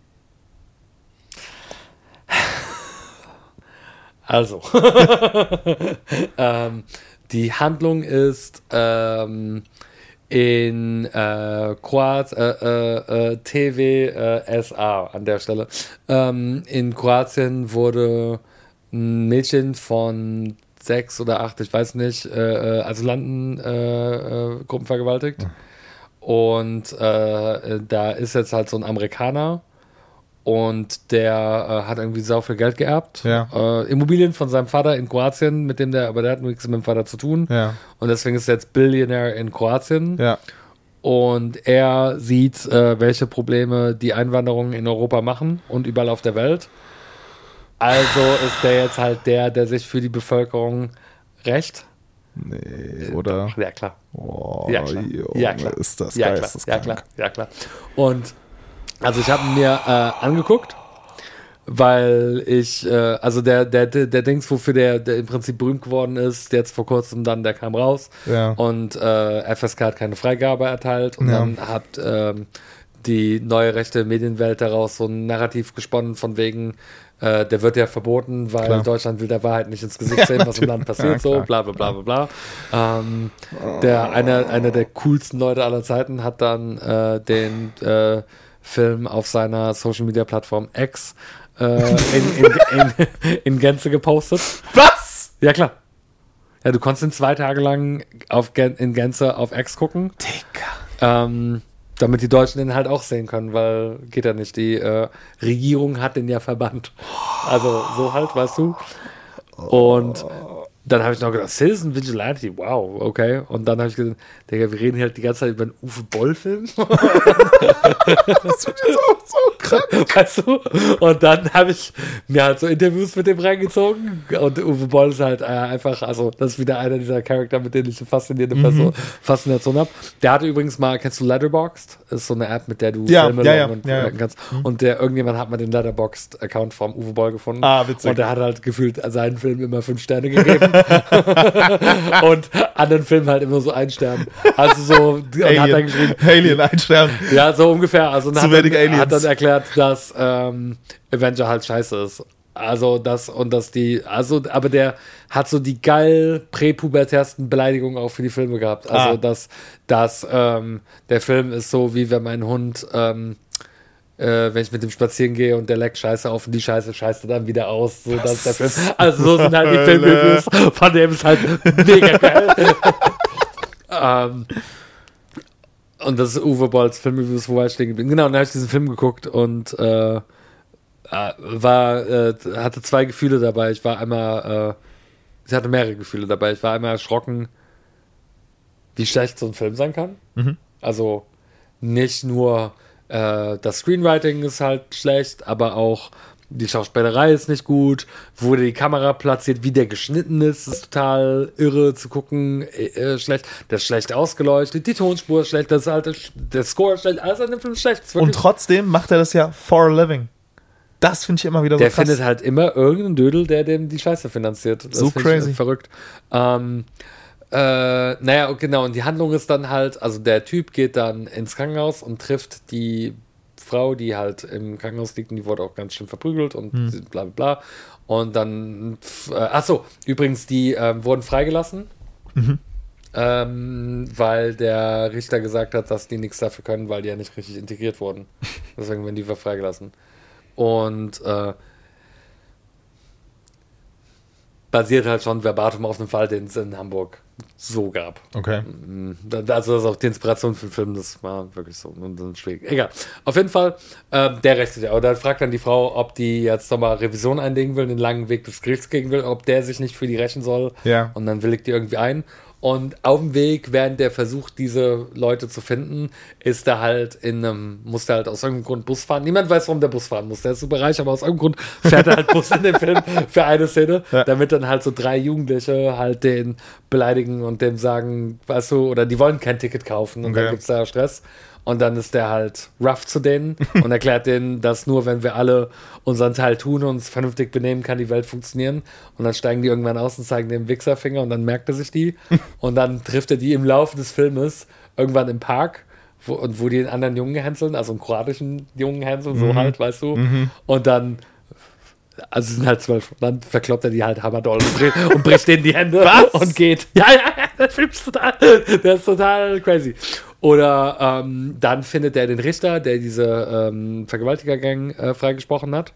Also, ähm, die Handlung ist ähm, in äh, Kroat, äh, äh, äh, T V äh, S A an der Stelle. Ähm, in Kroatien wurde ein Mädchen von sechs oder acht, ich weiß nicht, äh, Asylanten äh, äh, Gruppen vergewaltigt. Mhm. Und äh, da ist jetzt halt so ein Amerikaner. Und der äh, hat irgendwie sau viel Geld geerbt. Ja. Äh, Immobilien von seinem Vater in Kroatien, mit dem der, aber der hat nichts mit dem Vater zu tun. Ja. Und deswegen ist er jetzt Billionär in Kroatien. Ja. Und er sieht, äh, welche Probleme die Einwanderung in Europa machen und überall auf der Welt. Also ist der jetzt halt der, der sich für die Bevölkerung rächt. Nee, oder? Ja, klar. Oh, ja, klar. Junge, ja, klar. ist das ja, geisteskrank. klar. Ja, klar. Ja, klar. Und also ich habe mir äh, angeguckt, weil ich, äh, also der, der, der, der Dings, wofür der, der im Prinzip berühmt geworden ist, jetzt vor kurzem dann, der kam raus Ja. und äh, F S K hat keine Freigabe erteilt und Ja. dann hat ähm, die neue rechte Medienwelt daraus so ein Narrativ gesponnen von wegen, äh, der wird ja verboten, weil Klar. Deutschland will der Wahrheit nicht ins Gesicht sehen, was im Land passiert, Ja, so, klar. bla bla bla bla bla. Ähm, der, einer, einer der coolsten Leute aller Zeiten hat dann äh, den äh, Film auf seiner Social-Media-Plattform X äh, in, in, in, in Gänze gepostet. Was? Ja, klar. Ja, du konntest ihn zwei Tage lang auf, Gän- in Gänze auf X gucken. Digga. Ähm, damit die Deutschen den halt auch sehen können, weil geht ja nicht. Die äh, Regierung hat den ja verbannt. Also so halt, weißt du. Und dann habe ich noch gedacht, Citizen Vigilante, wow, okay. Und dann habe ich gedacht, Digga, wir reden hier halt die ganze Zeit über einen Uwe Boll-Film. Das wird jetzt auch so krank. Weißt du? Und dann habe ich mir halt so Interviews mit dem reingezogen. Und Uwe Boll ist halt äh, einfach, also das ist wieder einer dieser Charakter, mit denen ich eine faszinierende Person, Faszination habe. Der hatte übrigens mal, kennst du Letterboxd? Das ist so eine App, mit der du Ja, Filme ja, ja, loggen und ja, ja. merken kannst. Und der, irgendjemand hat mal den Letterboxd-Account vom Uwe Boll gefunden. Ah, witzig. Und der hat halt gefühlt seinen Film immer fünf Sterne gegeben. Und anderen Filmen halt immer so ein Stern. Also so, und hat dann Alien, geschrieben, Alien, ein Stern. ja, so ungefähr. Also und Zu hat, wenig dann, Aliens. hat dann erklärt, dass ähm, Avenger halt scheiße ist. Also das und dass die, also, aber der hat so die geil präpubertärsten Beleidigungen auch für die Filme gehabt. Also Ah. dass, dass ähm, der Film ist so, wie wenn mein Hund, ähm, äh, wenn ich mit dem spazieren gehe und der leckt Scheiße auf und die Scheiße scheißt er dann wieder aus. So, das ist der Film. Also so sind halt die Filmreviews, von dem ist halt mega geil. ähm, Und das ist Uwe Bolls Filmreviews, wo er stehen geblieben. Genau, und dann habe ich diesen Film geguckt und äh, war, äh, hatte zwei Gefühle dabei. Ich war einmal, äh, ich hatte mehrere Gefühle dabei. Ich war einmal erschrocken, wie schlecht so ein Film sein kann. Mhm. Also nicht nur äh, das Screenwriting ist halt schlecht, aber auch die Schauspielerei ist nicht gut, wo die Kamera platziert, wie der geschnitten ist, ist total irre zu gucken, äh, schlecht, der ist schlecht ausgeleuchtet, die Tonspur ist schlecht, das ist halt, der Score ist schlecht, alles an dem Film ist schlecht. Ist und trotzdem macht er das ja for a living. Das finde ich immer wieder so der krass. Der findet halt immer irgendeinen Dödel, der dem die Scheiße finanziert. Das so crazy. Ich verrückt. Ähm, äh, naja, genau, und die Handlung ist dann halt, also der Typ geht dann ins Krankenhaus und trifft die Frau, die halt im Krankenhaus liegt und die wurde auch ganz schön verprügelt und hm. bla bla bla. Und dann, äh, achso, übrigens, die äh, wurden freigelassen, mhm. ähm, weil der Richter gesagt hat, dass die nichts dafür können, weil die ja nicht richtig integriert wurden. Deswegen werden die freigelassen. Und äh, basiert halt schon verbatim auf einem Fall, den es in Hamburg so gab. Okay. Also das ist auch die Inspiration für den Film, das war wirklich so schwierig. Egal. Auf jeden Fall, äh, der rechnet ja. Und dann fragt dann die Frau, ob die jetzt nochmal Revision einlegen will, den langen Weg des Gerichts gehen will, ob der sich nicht für die rächen soll. Ja. Und dann willigt die irgendwie ein. Und auf dem Weg, während der versucht, diese Leute zu finden, ist er halt in einem, muss der halt aus irgendeinem Grund Bus fahren. Niemand weiß, warum der Bus fahren muss. Der ist super reich, aber aus irgendeinem Grund fährt er halt Bus in dem Film für eine Szene, ja. damit dann halt so drei Jugendliche halt den beleidigen und dem sagen, weißt du, oder die wollen kein Ticket kaufen und okay. dann gibt's da Stress. Und dann ist der halt rough zu denen und erklärt denen, dass nur wenn wir alle unseren Teil tun und uns vernünftig benehmen, kann die Welt funktionieren. Und dann steigen die irgendwann aus und zeigen den Wichserfinger und dann merkt er sich die. Und dann trifft er die im Laufe des Filmes irgendwann im Park, wo, und wo die einen anderen Jungen hänseln, also einen kroatischen Jungen hänseln, so mhm. halt, weißt du. Mhm. Und dann, also sie sind halt zwölf, dann verkloppt er die halt hammerdoll und, bricht, und bricht denen die Hände Was? und geht. Ja, ja, der Film ist total, der ist total crazy. Oder ähm, dann findet er den Richter, der diese ähm, Vergewaltigergang äh, freigesprochen hat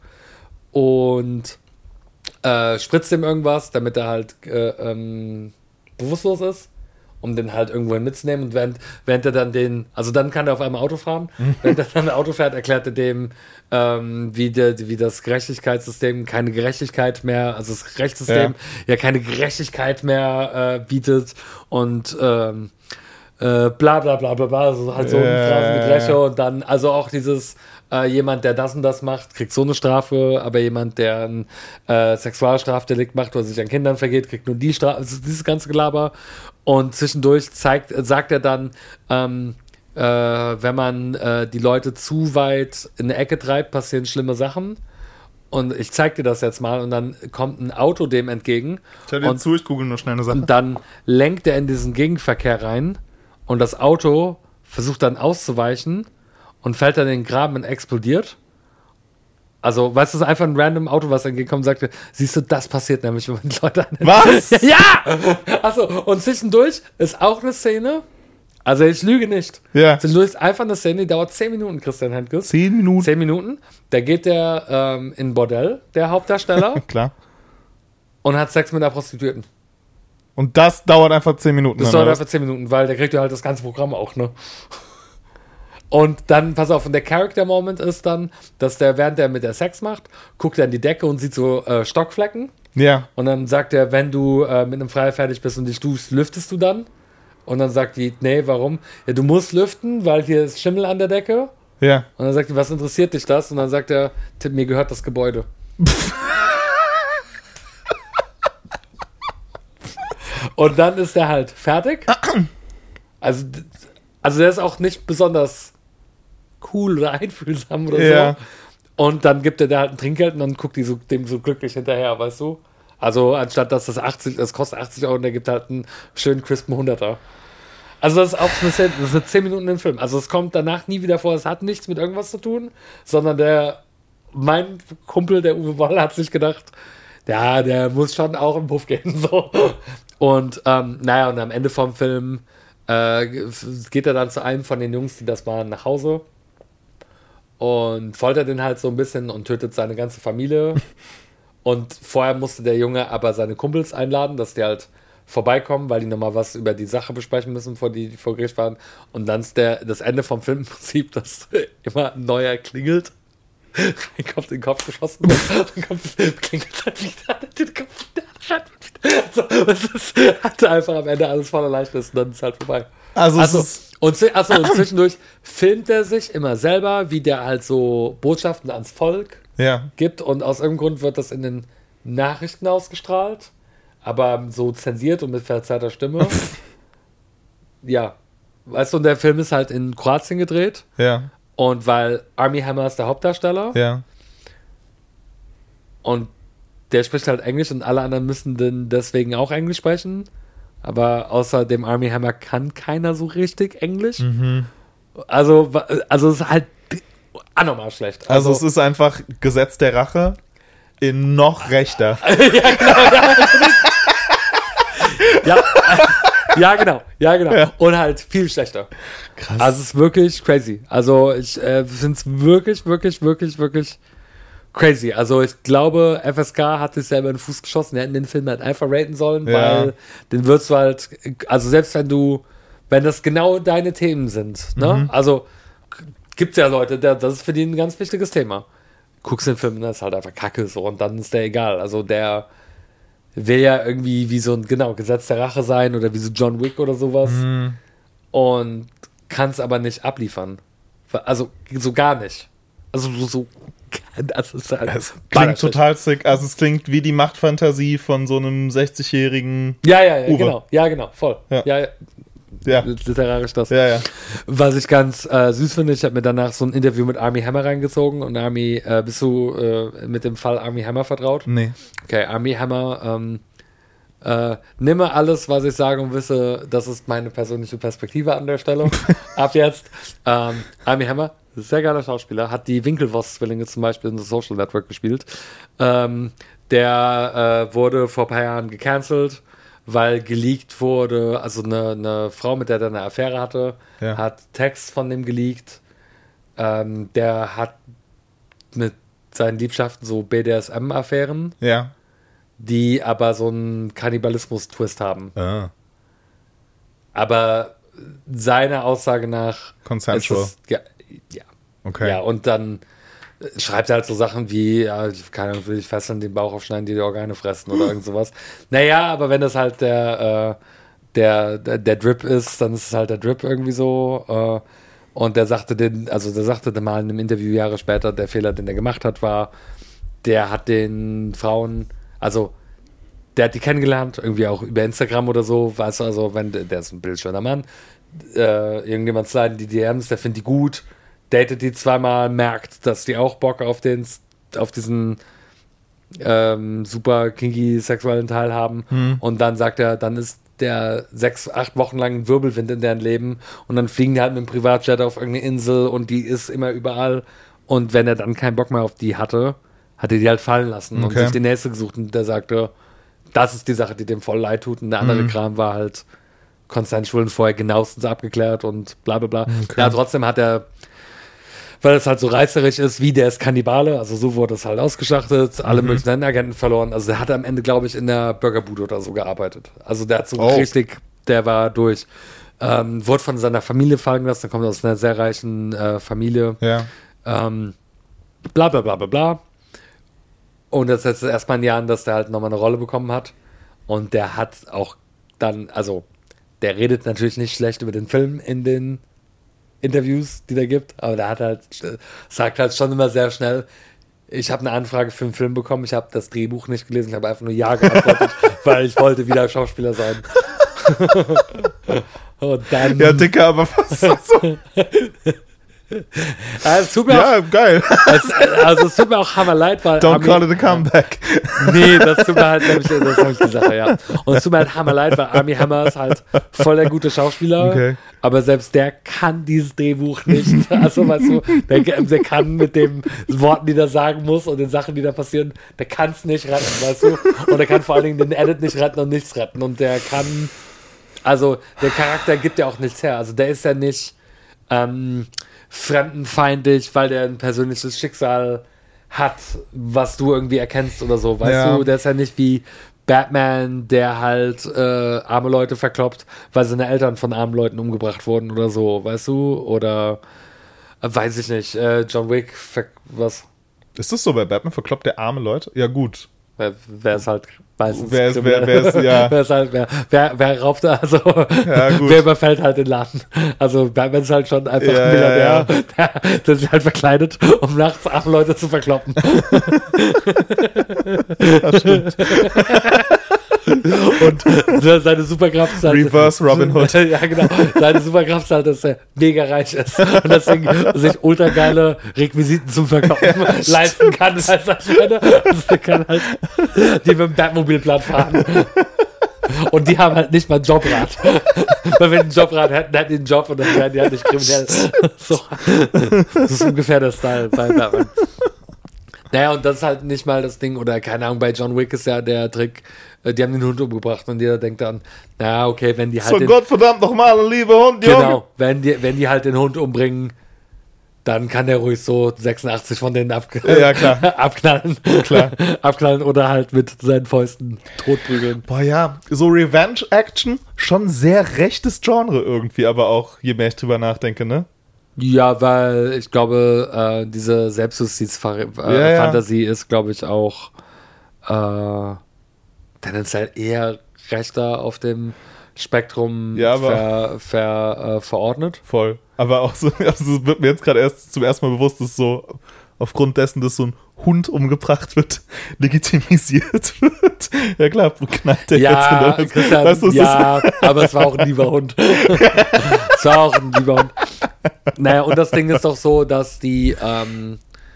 und äh, spritzt ihm irgendwas, damit er halt äh, ähm, bewusstlos ist, um den halt irgendwo mitzunehmen. Und während, während er dann den, also dann kann er auf einmal Auto fahren. Während er dann Auto fährt, erklärt er dem, ähm, wie, der, wie das Gerechtigkeitssystem keine Gerechtigkeit mehr, also das Rechtssystem ja, ja keine Gerechtigkeit mehr äh, bietet und ähm, Äh, bla bla bla bla bla, also halt so ein äh, Phrasengedresche und dann, also auch dieses, äh, jemand, der das und das macht, kriegt so eine Strafe, aber jemand, der ein äh, Sexualstrafdelikt macht oder sich an Kindern vergeht, kriegt nur die Strafe, also dieses ganze Gelaber. Und zwischendurch zeigt, sagt er dann, ähm, äh, wenn man äh, die Leute zu weit in eine Ecke treibt, passieren schlimme Sachen. Und ich zeig dir das jetzt mal und dann kommt ein Auto dem entgegen. Ich höre dir zu, ich google nur schnell eine Sache. Und dann lenkt er in diesen Gegenverkehr rein. Und das Auto versucht dann auszuweichen und fällt dann in den Graben und explodiert. Also, weißt du, es ist einfach ein random Auto, was entgegenkommt und sagte, siehst du, das passiert nämlich, wenn die Leute... Was? Ja! Achso, und zwischendurch ist auch eine Szene, also ich lüge nicht. Ja. Zwischendurch ist einfach eine Szene, die dauert zehn Minuten, Christian Hendges. Zehn Minuten? Zehn Minuten. Da geht der ähm, in ein Bordell, der Hauptdarsteller. Klar. Und hat Sex mit einer Prostituierten. Und das dauert einfach zehn Minuten. Das dauert einfach zehn Minuten, weil der kriegt ja halt das ganze Programm auch, ne? Und dann, pass auf, und der Character-Moment ist dann, dass der, während der mit der Sex macht, guckt er an die Decke und sieht so äh, Stockflecken. Ja. Und dann sagt er, wenn du äh, mit einem Freier fertig bist und dich duschst, lüftest du dann? Und dann sagt die, nee, warum? Ja, du musst lüften, weil hier ist Schimmel an der Decke. Ja. Und dann sagt die, was interessiert dich das? Und dann sagt er, mir gehört das Gebäude. Und dann ist er halt fertig. Also, also der ist auch nicht besonders cool oder einfühlsam oder ja. so. Und dann gibt er da halt ein Trinkgeld und dann guckt die so, dem so glücklich hinterher, weißt du? Also anstatt dass das achtzig, das kostet achtzig Euro und der gibt halt einen schönen crispen Hunderter. Also das ist auch eine, das ist eine zehn Minuten im Film. Also es kommt danach nie wieder vor, es hat nichts mit irgendwas zu tun, sondern der, mein Kumpel, der Uwe Boll, hat sich gedacht, ja, der muss schon auch im Puff gehen, so. Und, ähm, naja, und am Ende vom Film äh, geht er dann zu einem von den Jungs, die das waren, nach Hause und foltert den halt so ein bisschen und tötet seine ganze Familie. Und vorher musste der Junge aber seine Kumpels einladen, dass die halt vorbeikommen, weil die nochmal was über die Sache besprechen müssen, bevor die vor Gericht waren. Und dann ist der, das Ende vom Film im Prinzip, dass immer ein neuer klingelt. Ein Kopf in den Kopf geschossen und Kopf klingelt halt wieder, den Kopf wieder. Also, es ist, hatte einfach am Ende alles voller Leichtnis und dann ist halt vorbei. Also, also es ist Und, achso, und zwischendurch filmt er sich immer selber, wie der halt so Botschaften ans Volk ja. gibt. Und aus irgendeinem Grund wird das in den Nachrichten ausgestrahlt, aber so zensiert und mit verzerrter Stimme. Ja. Weißt du, und der Film ist halt in Kroatien gedreht. Ja. Und weil Armie Hammer ist der Hauptdarsteller. Ja. Und der spricht halt Englisch und alle anderen müssen dann deswegen auch Englisch sprechen. Aber außer dem Armie Hammer kann keiner so richtig Englisch. Mhm. Also, also es ist halt anormal schlecht. Also, also es ist einfach Gesetz der Rache in noch rechter. Ja, genau. Ja, ja, ja, genau. Ja, genau. Ja. Und halt viel schlechter. Krass. Also es ist wirklich crazy. Also ich äh, finde es wirklich, wirklich, wirklich, wirklich crazy. Also ich glaube, F S K hat sich selber in den Fuß geschossen. Die hätten den Film halt einfach raten sollen, ja. weil den würdest du halt, also selbst wenn du, wenn das genau deine Themen sind, ne? Mhm. Also gibt es ja Leute, der, das ist für die ein ganz wichtiges Thema. Guckst den Film, das ist halt einfach Kacke so und dann ist der egal. Also der will ja irgendwie wie so ein, genau, Gesetz der Rache sein oder wie so John Wick oder sowas mhm. und kann es aber nicht abliefern. Also so gar nicht. Also so, so das ist halt es klingt total sick. Also es klingt wie die Machtfantasie von so einem sechzigjährigen Ja, ja, ja, Uwe. genau. Ja, genau, voll. Ja, ja, ja. ja. Literarisch das. Ja, ja. Was ich ganz äh, süß finde, ich habe mir danach so ein Interview mit Armie Hammer reingezogen und Armie, äh, bist du äh, mit dem Fall Armie Hammer vertraut? Nee. Okay, Armie Hammer, ähm, äh, nimm mal alles, was ich sage und wisse, das ist meine persönliche Perspektive an der Stelle. Ab jetzt. Ähm, Armie Hammer, sehr geiler Schauspieler, hat die Winklevoss-Zwillinge zum Beispiel in The Social Network gespielt. Ähm, der äh, wurde vor ein paar Jahren gecancelt, weil geleakt wurde, also eine, eine Frau, mit der er eine Affäre hatte, ja. hat Text von dem geleakt. Ähm, der hat mit seinen Liebschaften so B D S M-Affären, ja. die aber so einen Kannibalismus-Twist haben. Ah. Aber seiner Aussage nach Consensual. ist es, ja, ja. Okay. Ja, und dann schreibt er halt so Sachen wie, ja, keine Ahnung, will ich fesseln, den Bauch aufschneiden, die die Organe fressen oder irgend sowas. Naja, aber wenn das halt der, äh, der, der, der Drip ist, dann ist es halt der Drip irgendwie so. Äh, und der sagte den, also der sagte mal in einem Interview Jahre später, der Fehler, den er gemacht hat, war, der hat den Frauen, also der hat die kennengelernt, irgendwie auch über Instagram oder so, weißt du, also wenn, der ist ein bildschöner Mann, äh, irgendjemand sliden die D Ms, der findet die gut, datet die zweimal, merkt, dass die auch Bock auf den, auf diesen ähm, super kinky sexuellen Teil haben hm. und dann sagt er, dann ist der sechs, acht Wochen lang ein Wirbelwind in deren Leben und dann fliegen die halt mit dem Privatjet auf irgendeine Insel und die ist immer überall und wenn er dann keinen Bock mehr auf die hatte, hat er die halt fallen lassen okay. und sich die nächste gesucht und der sagte, das ist die Sache, die dem voll leid tut und der andere mhm. Kram war halt consensual und vorher genauestens abgeklärt und bla bla bla. Okay. Ja, trotzdem hat er, weil es halt so reißerisch ist, wie der ist Kannibale, also so wurde es halt ausgeschlachtet, alle mhm. möglichen Agenten verloren. Also der hat am Ende, glaube ich, in der Burgerbude oder so gearbeitet. Also der hat so oh. richtig, der war durch. Ähm, wurde von seiner Familie fallen lassen, der kommt aus einer sehr reichen äh, Familie. Ja. Ähm, bla bla bla bla bla. Und das ist jetzt erstmal in Jahren, dass der halt nochmal eine Rolle bekommen hat. Und der hat auch dann, also der redet natürlich nicht schlecht über den Film in den Interviews, die der gibt, aber der hat halt, sagt halt schon immer sehr schnell, ich habe eine Anfrage für einen Film bekommen, ich habe das Drehbuch nicht gelesen, ich habe einfach nur Ja geantwortet, weil ich wollte wieder Schauspieler sein. Und dann... Ja, Dicker, aber fast so. Also, es tut mir ja, auch, geil. Es, also es tut mir auch hammerleid, weil... Don't Armin, call it a comeback. Nee, das tut mir halt, nämlich, das ist nämlich die Sache, ja. Und es tut mir halt hammerleid, weil Armie Hammer ist halt voll der gute Schauspieler, okay. aber selbst der kann dieses Drehbuch nicht. Also, weißt du, der, der kann mit den Worten, die er sagen muss und den Sachen, die da passieren, der kann es nicht retten, weißt du? Und der kann vor allen Dingen den Edit nicht retten und nichts retten. Und der kann, also der Charakter gibt ja auch nichts her. Also der ist ja nicht ähm, fremdenfeindlich, weil der ein persönliches Schicksal hat, was du irgendwie erkennst oder so, weißt ja. du? Der ist ja nicht wie Batman, der halt äh, arme Leute verkloppt, weil seine Eltern von armen Leuten umgebracht wurden oder so, weißt du? Oder äh, weiß ich nicht, äh, John Wick, ver- was? Ist das so bei Batman? Verkloppt der arme Leute? Ja, gut. wer, wer ist halt meistens wer ist, wer, wer ist, ja. wer ist halt, wer, wer, wer raubt, also ja, gut. wer überfällt halt den Laden. Also Batman ist halt schon einfach ja, ein Milliardär, ja, ja. Der, der sich halt verkleidet, um nachts acht Leute zu verkloppen. Das stimmt. Und seine Superkraft ist halt... Reverse Robin Hood. Ja, genau. Seine Superkraft ist halt, dass er mega reich ist und deswegen sich ultra geile Requisiten zum Verkaufen leisten kann. Das heißt, er kann halt die mit dem Batmobil-Plan fahren. Und die haben halt nicht mal ein Jobrad. Weil wenn die einen Jobrad hätten, hätten die einen Job und dann wären die halt nicht kriminell. So. Das ist ungefähr der Style bei Batman. Naja, und das ist halt nicht mal das Ding, oder keine Ahnung, bei John Wick ist ja der Trick, die haben den Hund umgebracht und jeder denkt dann, na okay, wenn die halt so den, Gott verdammt nochmal, lieber Hund, Junge. Genau, wenn die, wenn die halt den Hund umbringen, dann kann der ruhig so sechsundachtzig von denen ab, ja, klar. abknallen. Klar. abknallen oder halt mit seinen Fäusten totprügeln. Boah, ja, so Revenge-Action, schon sehr rechtes Genre irgendwie, aber auch, je mehr ich drüber nachdenke, ne? Ja, weil ich glaube, äh, diese Selbstjustiz-Fantasie äh, ja, ja. ist, glaube ich, auch äh, tendenziell eher rechter auf dem Spektrum ja, ver, ver, äh, verordnet. Voll. Aber auch so, also es wird mir jetzt gerade erst zum ersten Mal bewusst, dass so aufgrund dessen, dass so ein Hund umgebracht wird, legitimisiert wird. Ja klar, knallt der ja, jetzt. Und Christian, weißt du, ja, ist aber es war auch ein lieber Hund. Es war auch ein lieber Hund. Naja, und das Ding ist doch so, dass die ähm,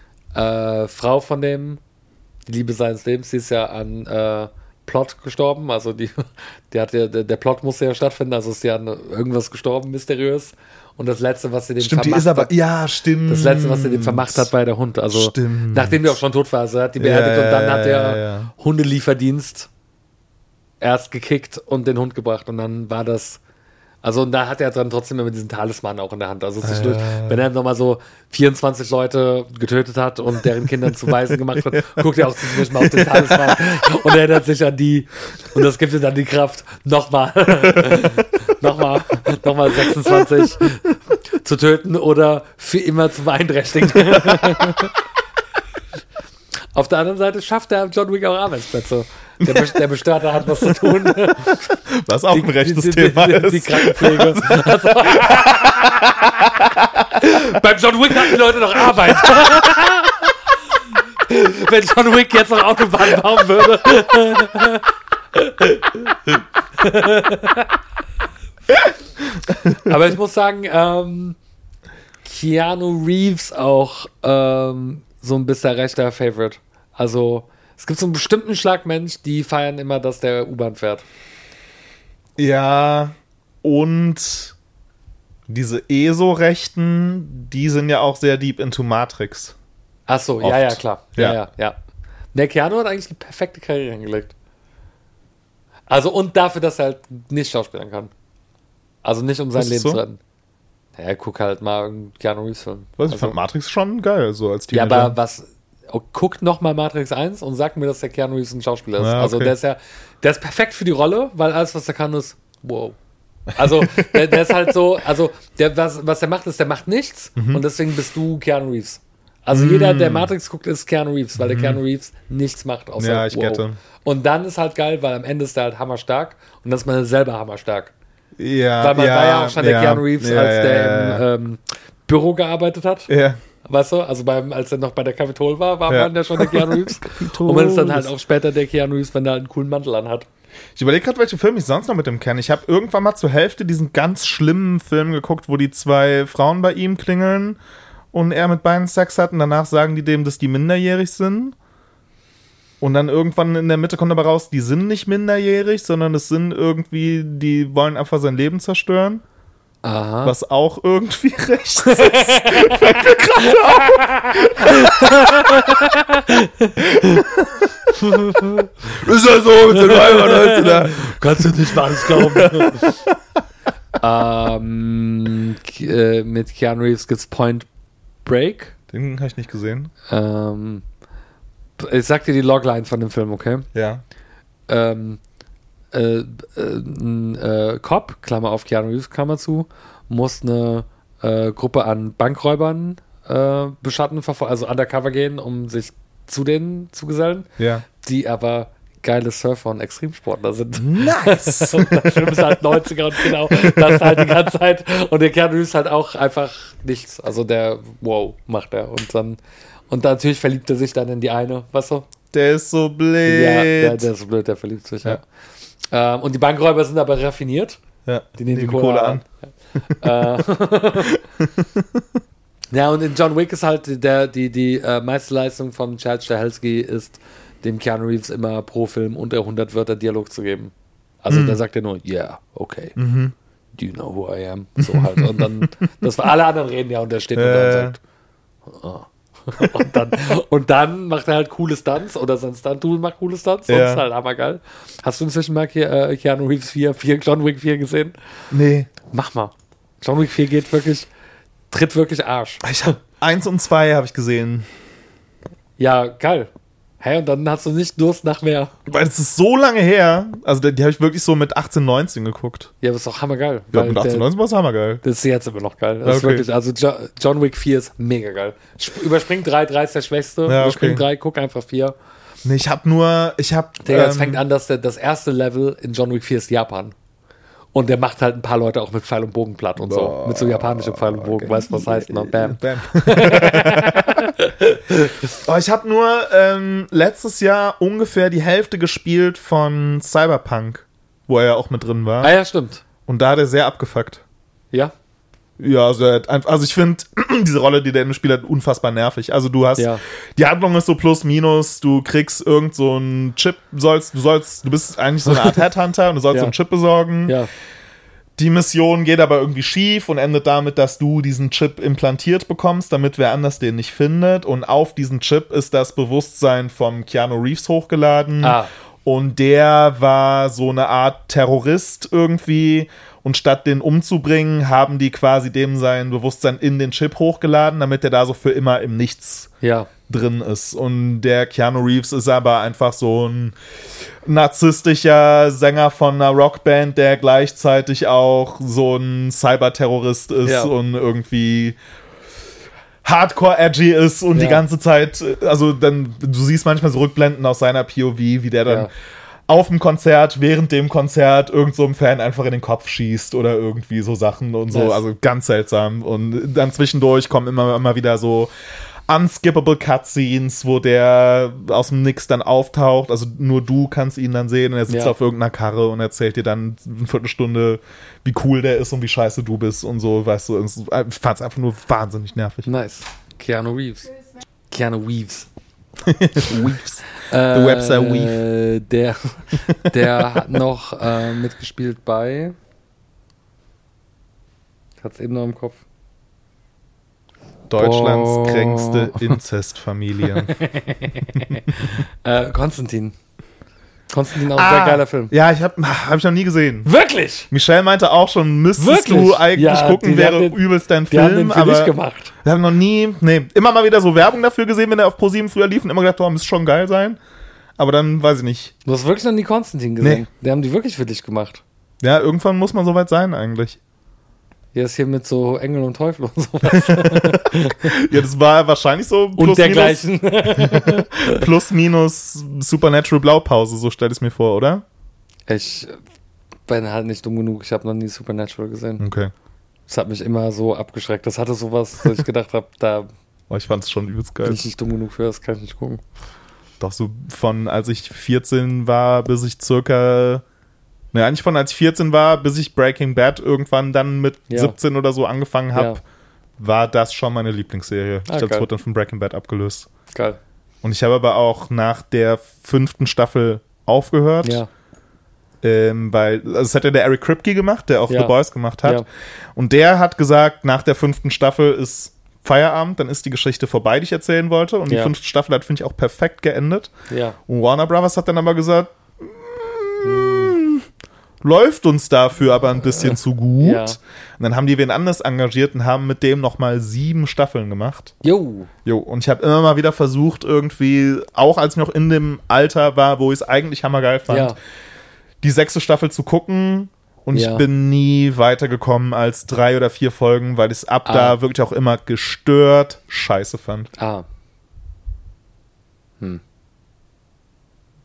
äh, Frau von dem, die Liebe seines Lebens, die ist ja an äh, Plot gestorben. Also die, die hat ja, der, der Plot musste ja stattfinden, also ist ja an irgendwas gestorben, mysteriös. Und das Letzte, was sie dem stimmt, vermacht die ist aber, hat, ja, stimmt. Das Letzte, was sie dem vermacht hat, war der Hund. Also stimmt. Nachdem die auch schon tot war, also er hat die beerdigt ja, und dann hat der ja, ja. Hundelieferdienst erst gekickt und den Hund gebracht. Und dann war das, also und da hat er dann trotzdem immer diesen Talisman auch in der Hand. Also ja. wenn er nochmal so vierundzwanzig Leute getötet hat und deren Kindern zu Waisen gemacht hat, guckt er auch zwischendurch mal auf den Talisman und erinnert sich an die, und das gibt ihm dann die Kraft, nochmal nochmal nochmal sechsundzwanzig zu töten oder für immer zu beeinträchtigen. Auf der anderen Seite schafft der John Wick auch Arbeitsplätze. Der, der Bestörter hat was zu tun. Was auch die, ein rechtes die, Thema die, ist. Die Krankenpflege. Also, beim John Wick hatten die Leute noch Arbeit. Wenn John Wick jetzt noch Autobahn bauen würde. Aber ich muss sagen, ähm, Keanu Reeves auch ähm, so ein bisschen rechter Favorite. Also es gibt so einen bestimmten Schlag Mensch, die feiern immer, dass der U-Bahn fährt. Ja, und diese E S O-Rechten, die sind ja auch sehr deep into Matrix. Ach so, Oft. ja, ja, klar. Ja, Ja. ja, ja. Der Keanu hat eigentlich die perfekte Karriere hingelegt. Also und dafür, dass er halt nicht schauspielern kann. Also nicht, um sein Ist Leben so? zu retten. Naja, guck halt mal einen Keanu Reeves-Film. Was, ich Also- fand Matrix schon geil, so als Ja, Teenager. aber was... Oh, guckt nochmal Matrix eins und sagt mir, dass der Keanu Reeves ein Schauspieler ist. Ja, Also okay. der ist ja, der ist perfekt für die Rolle, weil alles, was er kann, ist wow. Also der, der ist halt so, also der, was, was er macht, ist, der macht nichts Mhm. und deswegen bist du Keanu Reeves. Also jeder, der Matrix guckt, ist Keanu Reeves, weil der Keanu Reeves nichts macht, außer Mhm. Ja, ich wow. gette. Und dann ist halt geil, weil am Ende ist der halt hammerstark und dann ist man selber hammerstark. ja, Weil man ja, war ja auch schon der ja, Keanu Reeves, ja, als ja, der ja, im ähm, Büro gearbeitet hat. ja. Weißt du, also beim, als er noch bei der Kapitol war, war Ja. man ja schon der Keanu Reeves. Kapitol. Und man ist dann halt auch später der Keanu Reeves, wenn er halt einen coolen Mantel anhat. Ich überlege gerade, welche Filme ich sonst noch mit dem kenne. Ich habe irgendwann mal zur Hälfte diesen ganz schlimmen Film geguckt, wo die zwei Frauen bei ihm klingeln und er mit beiden Sex hat und danach sagen die dem, dass die minderjährig sind. Und dann irgendwann in der Mitte kommt aber raus, die sind nicht minderjährig, sondern es sind irgendwie, die wollen einfach sein Leben zerstören. Aha. Was auch irgendwie rechts ist. Fällt mir gerade auf. Ist ja so mit den Weibern, oder? Kannst du nicht alles glauben. ähm, K- äh, mit Keanu Reeves gibt's Point Break. Den habe ich nicht gesehen. Ähm, ich sag dir die Logline von dem Film, okay? Ja. ähm, äh, äh, ein äh, Cop, Klammer auf Keanu Reeves, Klammer zu, muss eine äh, Gruppe an Bankräubern äh, beschatten, verfol- also undercover gehen, um sich zu denen zu gesellen. Ja. die aber geile Surfer und Extremsportler sind. Nice! Und der Film ist halt neunziger und genau das halt die ganze Zeit. Und der Keanu Reeves halt auch einfach nichts. Also der, wow, macht er. Und dann, und dann natürlich verliebt er sich dann in die eine, weißt du? Der ist so blöd. Ja, der, der ist so blöd, der verliebt sich, ja. ja. Ähm, und die Bankräuber sind aber raffiniert. Ja, die nehmen die, die Kohle, Kohle an. an. Ja, und in John Wick ist halt der, die, die äh, meiste Leistung von Chad Stahelski ist, dem Keanu Reeves immer pro Film unter hundert Wörter Dialog zu geben. Also mhm. da sagt er nur, yeah, okay. Mhm. Do you know who I am? So halt. Und dann, das war alle anderen reden ja und der steht äh. und sagt, oh. und, dann, und dann macht er halt coole Stunts oder sein Stunt-Tool macht coole Stunts. Ja. Das ist halt hammergeil. Hast du inzwischen mal äh, Keanu Reeves vier, vier, John Wick vier gesehen? Nee. Mach mal. John Wick vier geht wirklich, tritt wirklich Arsch. Ich hab eins und zwei habe ich gesehen. Ja, geil. Hä, und dann hast du nicht Durst nach mehr. Weil es ist so lange her. Also die, die habe ich wirklich so mit achtzehn, neunzehn geguckt. Ja, das ist doch hammergeil. Ja, mit achtzehn, neunzehn war es hammergeil. Das ist jetzt immer noch geil. Das okay. ist wirklich, also jo- John Wick vier ist mega geil. Überspring drei, drei ist der schwächste. Ja, Überspring okay. drei, guck einfach vier. Nee, ich hab nur, ich hab... Digga, ähm, es fängt an, dass der, das erste Level in John Wick vier ist Japan. Und der macht halt ein paar Leute auch mit Pfeil und Bogen platt und boah, so. Mit so japanischen Pfeil und Bogen. Okay. Weißt du, was heißt? Ne? Bam. Bam. Oh, ich habe nur ähm, letztes Jahr ungefähr die Hälfte gespielt von Cyberpunk, wo er ja auch mit drin war. Ah ja, stimmt. Und da hat er sehr abgefuckt. Ja? Ja, also, also ich finde diese Rolle, die der in dem Spiel hat, unfassbar nervig. Also du hast, ja. die Handlung ist so plus minus, du kriegst irgend so einen Chip, sollst, du sollst, du bist eigentlich so eine Art Headhunter und du sollst ja. so einen Chip besorgen. Ja. Die Mission geht aber irgendwie schief und endet damit, dass du diesen Chip implantiert bekommst, damit wer anders den nicht findet. Und auf diesen Chip ist das Bewusstsein vom Keanu Reeves hochgeladen. Ah. Und der war so eine Art Terrorist irgendwie. Und statt den umzubringen, haben die quasi dem sein Bewusstsein in den Chip hochgeladen, damit der da so für immer im Nichts ja. drin ist. Und der Keanu Reeves ist aber einfach so ein narzisstischer Sänger von einer Rockband, der gleichzeitig auch so ein Cyberterrorist ist ja. und irgendwie hardcore edgy ist und ja. die ganze Zeit, also dann, du siehst manchmal so Rückblenden aus seiner P O V, wie der dann ja. auf dem Konzert, während dem Konzert irgend so einem Fan einfach in den Kopf schießt oder irgendwie so Sachen und so, nice. Also ganz seltsam. Und dann zwischendurch kommen immer, immer wieder so unskippable Cutscenes, wo der aus dem Nix dann auftaucht, also nur du kannst ihn dann sehen und er sitzt ja. auf irgendeiner Karre und erzählt dir dann eine Viertelstunde, wie cool der ist und wie scheiße du bist und so, weißt du, ich fand's einfach nur wahnsinnig nervig. Nice. Keanu Reeves. Keanu Reeves. Weaves. The äh, Webster Weave. Der, der hat noch äh, mitgespielt bei. Ich hatte es eben noch im Kopf. Deutschlands oh. kränkste Inzestfamilie. äh, Konstantin. Konstantin, auch ein ah, sehr geiler Film. Ja, ich habe hab ich noch nie gesehen. Wirklich? Michelle meinte auch schon, müsstest Wirklich? du eigentlich ja, gucken, wäre den, übelst dein die Film. haben den für aber dich gemacht. Wir haben noch nie, nee, immer mal wieder so Werbung dafür gesehen, wenn der auf ProSieben früher lief und immer gedacht, oh, müsste schon geil sein. Aber dann weiß ich nicht. Du hast wirklich noch nie Konstantin gesehen? Nee. Die haben die wirklich für dich gemacht. Ja, irgendwann muss man soweit sein eigentlich. Ja, ist hier mit so Engel und Teufel und sowas. Ja, das war wahrscheinlich so plus und dergleichen. Minus, plus minus Supernatural Blaupause, so stell ich es mir vor, oder? Ich bin halt nicht dumm genug. Ich habe noch nie Supernatural gesehen. Okay. Das hat mich immer so abgeschreckt. Das hatte sowas, dass ich gedacht habe, da oh, ich fand es schon übelst geil. bin ich nicht dumm genug für, das kann ich nicht gucken. Doch so von, als ich vierzehn war, bis ich circa Ne, eigentlich von als ich vierzehn war, bis ich Breaking Bad irgendwann dann mit ja. siebzehn oder so angefangen habe, ja. war das schon meine Lieblingsserie. Ah, ich glaube, es wurde dann von Breaking Bad abgelöst. Geil. Und ich habe aber auch nach der fünften Staffel aufgehört. Ja. Ähm, weil, also das hat ja der Eric Kripke gemacht, der auch ja. The Boys gemacht hat. Ja. Und der hat gesagt, nach der fünften Staffel ist Feierabend, dann ist die Geschichte vorbei, die ich erzählen wollte. Und ja. die fünfte Staffel hat, finde ich, auch perfekt geendet. Ja. Und Warner Brothers hat dann aber gesagt, läuft uns dafür aber ein bisschen zu gut. Ja. Und dann haben die wen anders engagiert und haben mit dem nochmal sieben Staffeln gemacht. Jo. Jo, und ich habe immer mal wieder versucht, irgendwie, auch als ich noch in dem Alter war, wo ich es eigentlich hammergeil fand, Ja. die sechste Staffel zu gucken. Und Ja. ich bin nie weitergekommen als drei oder vier Folgen, weil ich es ab Ah. da wirklich auch immer gestört scheiße fand. Ah. Hm.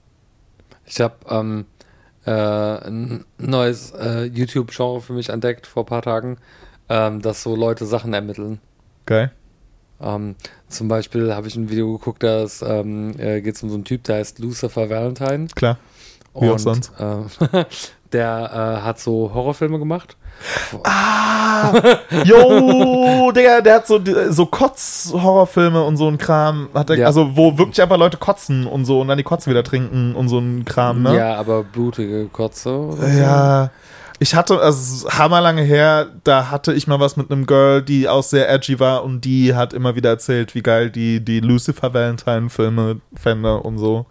Ich habe ähm, äh, ein neues äh, YouTube-Genre für mich entdeckt vor ein paar Tagen, ähm, dass so Leute Sachen ermitteln. Geil. Ähm, zum Beispiel habe ich ein Video geguckt, da ähm, äh, geht es um so einen Typ, der heißt Lucifer Valentine. Klar. Wie und, auch sonst. Äh, der äh, hat so Horrorfilme gemacht. Ah! Jo! Der, der hat so, so Kotz-Horrorfilme und so ein Kram. Hat er, Ja. Also, wo wirklich einfach Leute kotzen und so und dann die Kotze wieder trinken und so ein Kram, ne? Ja, aber blutige Kotze. Oder so. Ja. Ich hatte, also hammerlange her, da hatte ich mal was mit einem Girl, die auch sehr edgy war und die hat immer wieder erzählt, wie geil die, die Lucifer Valentine-Filme fände und so.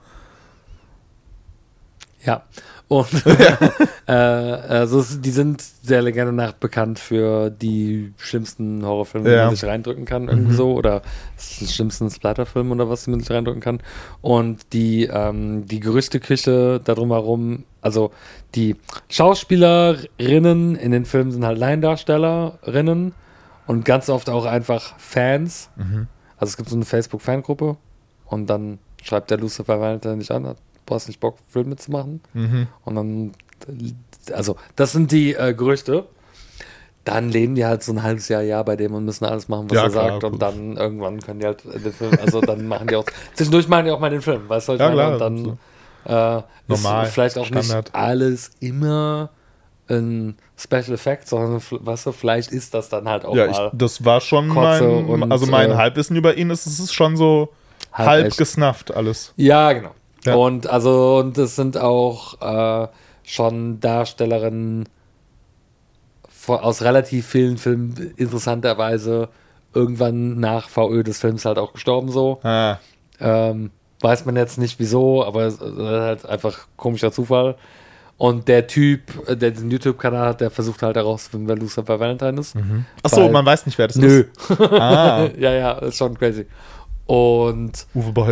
Ja. Und äh, also es- die sind der Legende nach bekannt für die schlimmsten Horrorfilme, Ja. die man sich reindrücken kann, irgendwie Mhm. so, oder die schlimmsten Splatterfilme oder was man sich reindrücken kann. Und die, ähm, die Gerüchteküche da drumherum, also die Schauspielerinnen in den Filmen sind halt Laiendarstellerinnen und ganz oft auch einfach Fans. Mhm. Also es gibt so eine Facebook-Fangruppe und dann schreibt der Lucifer Valentine nicht an, du hast nicht Bock, Filme zu machen. Mhm. Und dann, also, das sind die äh, Gerüchte. Dann leben die halt so ein halbes Jahr, Jahr bei dem und müssen alles machen, was Ja, er klar, sagt. gut. Und dann irgendwann können die halt den Film, also dann machen die auch, zwischendurch machen die auch mal den Film, weißt du, was ich Ja, meine? klar, Und dann äh, Normal, ist vielleicht auch Standard. nicht alles immer ein Special Effect, sondern, weißt du, vielleicht ist das dann halt auch Ja, ich, mal das war schon Kotze mein, und, also mein äh, Halbwissen über ihn ist, es ist schon so halb halb echt. gesnafft alles. Ja, genau. Ja. Und also, und es sind auch äh, schon Darstellerinnen vor, aus relativ vielen Filmen interessanterweise irgendwann nach V Ö des Films halt auch gestorben so. Ah, Ähm, weiß man jetzt nicht wieso, aber es ist halt einfach komischer Zufall. Und der Typ, äh, der diesen YouTube-Kanal hat, der versucht halt herauszufinden, wer Lucifer Valentine ist. achso, Weil- man weiß nicht, wer das Nö. ist. Ah, Ja, ja, ist schon crazy. Und Uwe Boll.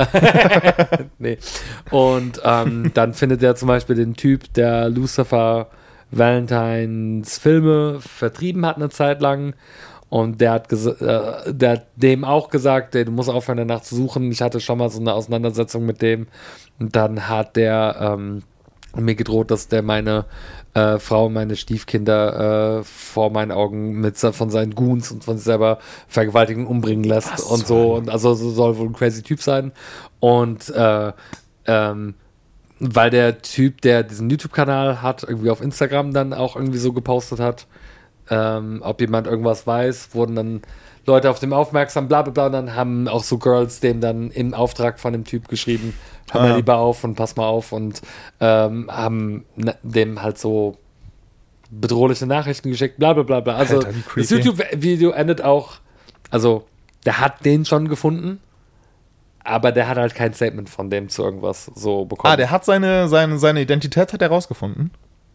nee. Und ähm, dann findet er zum Beispiel den Typ, der Lucifer Valentines Filme vertrieben hat eine Zeit lang. Und der hat, ges- äh, der hat dem auch gesagt, ey, du musst aufhören, danach zu suchen. Ich hatte schon mal so eine Auseinandersetzung mit dem. Und dann hat der ähm, mir gedroht, dass der meine äh, Frau und meine Stiefkinder äh, vor meinen Augen mit se- von seinen Goons und von sich selber vergewaltigen, umbringen lässt Was und soll- so. Und also so soll wohl ein crazy Typ sein. Und äh, ähm, weil der Typ, der diesen YouTube-Kanal hat, irgendwie auf Instagram dann auch irgendwie so gepostet hat, ähm, ob jemand irgendwas weiß, wurden dann Leute auf dem aufmerksam, bla bla bla, und dann haben auch so Girls dem dann im Auftrag von dem Typ geschrieben, hör mal Ah. lieber auf und pass mal auf, und ähm, haben ne- dem halt so bedrohliche Nachrichten geschickt, bla bla bla bla. Also Alter, wie das creepy. YouTube-Video endet auch, also der hat den schon gefunden, aber der hat halt kein Statement von dem zu irgendwas so bekommen. Ah, der hat seine, seine, seine Identität hat er rausgefunden.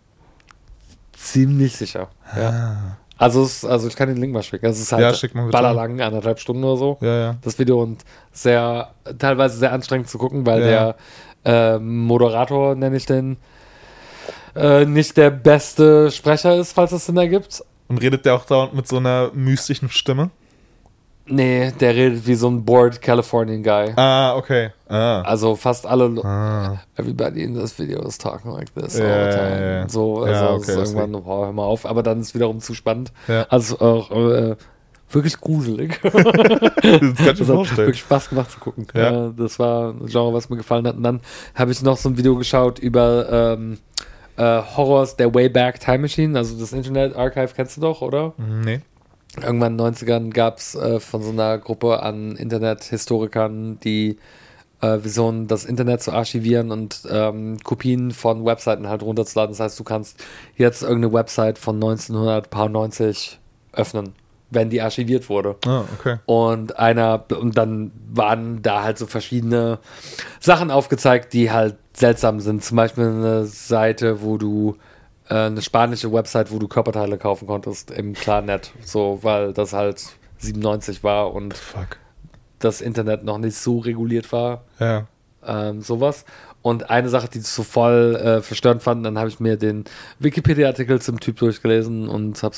Ziemlich sicher. Ja. Also, es, also ich kann den Link mal schicken. Es ist halt Ja, schick mal bitte. ballerlang, anderthalb Stunden oder so. Ja, ja. Das Video, und sehr, teilweise sehr anstrengend zu gucken, weil Ja. der äh, Moderator, nenne ich den, äh, nicht der beste Sprecher ist, falls es Sinn ergibt. Und redet der auch dauernd mit so einer mystischen Stimme? Nee, der redet wie so ein bored Californian Guy. Ah, okay. Ah. Also fast alle Lo- Ah. Everybody in this video is talking like this Ja, all the time. ja, ja. So, Ja, also okay, es ist irgendwann, boah, hör mal auf, aber dann ist wiederum zu spannend. Ja. Also auch äh, wirklich gruselig. Das kann ich Das mir hat vorstellen. wirklich Spaß gemacht zu gucken. Ja. Ja, das war ein Genre, was mir gefallen hat. Und dann habe ich noch so ein Video geschaut über ähm, äh, Horrors der Wayback Time Machine. Also das Internet Archive kennst du doch, oder? Nee. Irgendwann in den neunzigern gab es äh, von so einer Gruppe an Internethistorikern die äh, Vision, das Internet zu archivieren und ähm, Kopien von Webseiten halt runterzuladen. Das heißt, du kannst jetzt irgendeine Website von neunzehnhundertneunundneunzig öffnen, wenn die archiviert wurde. Ah, okay. Und einer, und dann waren da halt so verschiedene Sachen aufgezeigt, die halt seltsam sind. Zum Beispiel eine Seite, wo du, äh, eine spanische Website, wo du Körperteile kaufen konntest im Klarnet. So, weil das halt siebenundneunzig war und Fuck. das Internet noch nicht so reguliert war. Ja. Ähm, sowas. Und eine Sache, die ich so voll äh, verstörend fand, dann habe ich mir den Wikipedia-Artikel zum Typ durchgelesen und hab's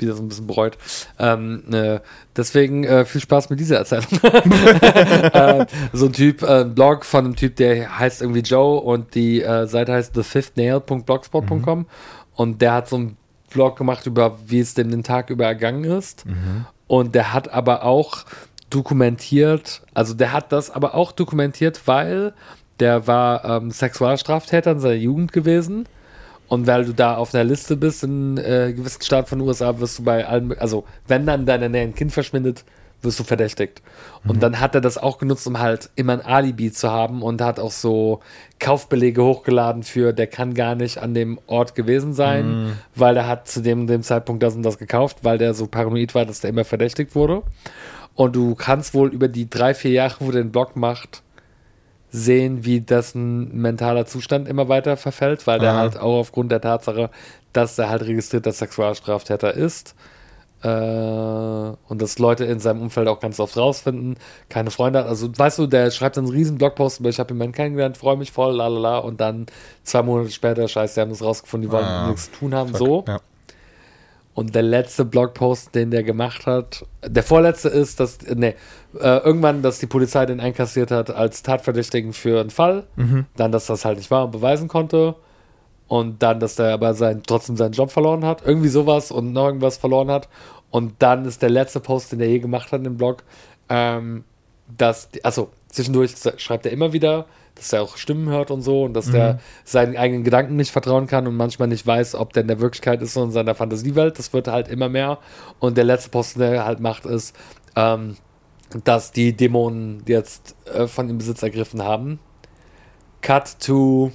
wieder so ein bisschen bereut. Ähm, äh, deswegen äh, viel Spaß mit dieser Erzählung. äh, so ein Typ, äh, ein Blog von einem Typ, der heißt irgendwie Joe und die äh, Seite heißt the fifth nail punkt blogspot punkt com mhm. und der hat so einen Blog gemacht über, wie es dem den Tag über ergangen ist. Mhm. Und der hat aber auch dokumentiert, also der hat das aber auch dokumentiert, weil der war ähm, Sexualstraftäter in seiner Jugend gewesen. Und weil du da auf einer Liste bist in äh, gewissen Staaten von den U S A, wirst du bei allen, also wenn dann in deiner Nähe ein Kind verschwindet, wirst du verdächtigt. Mhm. Und dann hat er das auch genutzt, um halt immer ein Alibi zu haben und hat auch so Kaufbelege hochgeladen für, der kann gar nicht an dem Ort gewesen sein, mhm. weil er hat zu dem, dem Zeitpunkt das und das gekauft, weil der so paranoid war, dass der immer verdächtigt wurde. Und du kannst wohl über die drei, vier Jahre, wo der den Blog macht, sehen, wie dessen mentaler Zustand immer weiter verfällt, weil der ah. halt auch aufgrund der Tatsache, dass er halt registrierter Sexualstraftäter ist äh, und dass Leute in seinem Umfeld auch ganz oft rausfinden, keine Freunde hat. Also weißt du, der schreibt einen riesen Blogpost, aber ich habe jemanden kennengelernt, freue mich voll, lalala, und dann zwei Monate später, scheiße, die haben das rausgefunden, die wollen ah. nichts zu tun haben, Fuck. so. Ja. Und der letzte Blogpost, den der gemacht hat, der vorletzte ist, dass, nee, äh, irgendwann, dass die Polizei den einkassiert hat als Tatverdächtigen für einen Fall, mhm. dann, dass das halt nicht war und beweisen konnte und dann, dass der aber sein, trotzdem seinen Job verloren hat, irgendwie sowas und noch irgendwas verloren hat und dann ist der letzte Post, den er je gemacht hat im Blog, ähm, dass, die, also zwischendurch schreibt er immer wieder, dass er auch Stimmen hört und so und dass mhm. der seinen eigenen Gedanken nicht vertrauen kann und manchmal nicht weiß, ob der in der Wirklichkeit ist oder in seiner Fantasiewelt. Das wird halt immer mehr. Und der letzte Posten, der er halt macht, ist, ähm, dass die Dämonen jetzt äh, von ihm Besitz ergriffen haben. Cut to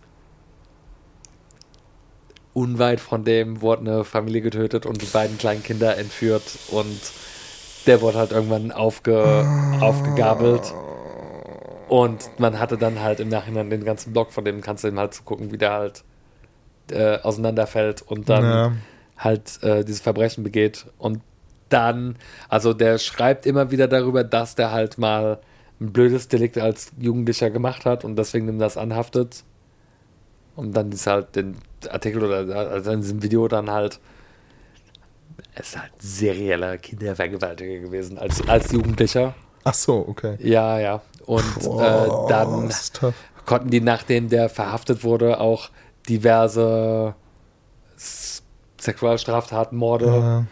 unweit von dem wurde eine Familie getötet und die beiden kleinen Kinder entführt und der wurde halt irgendwann aufge, aufgegabelt. Und man hatte dann halt im Nachhinein den ganzen Blog von dem, kannst du ihm halt zu gucken, wie der halt äh, auseinanderfällt und dann ja. halt äh, dieses Verbrechen begeht. Und dann, also der schreibt immer wieder darüber, dass der halt mal ein blödes Delikt als Jugendlicher gemacht hat und deswegen ihm das anhaftet. Und dann ist halt den Artikel oder also in diesem Video dann halt, es ist halt serieller Kindervergewaltiger gewesen als, als Jugendlicher. Ach so, okay. Ja, ja. Und oh, äh, dann konnten die, nachdem der verhaftet wurde, auch diverse S- Sexualstraftaten, Morde, ja.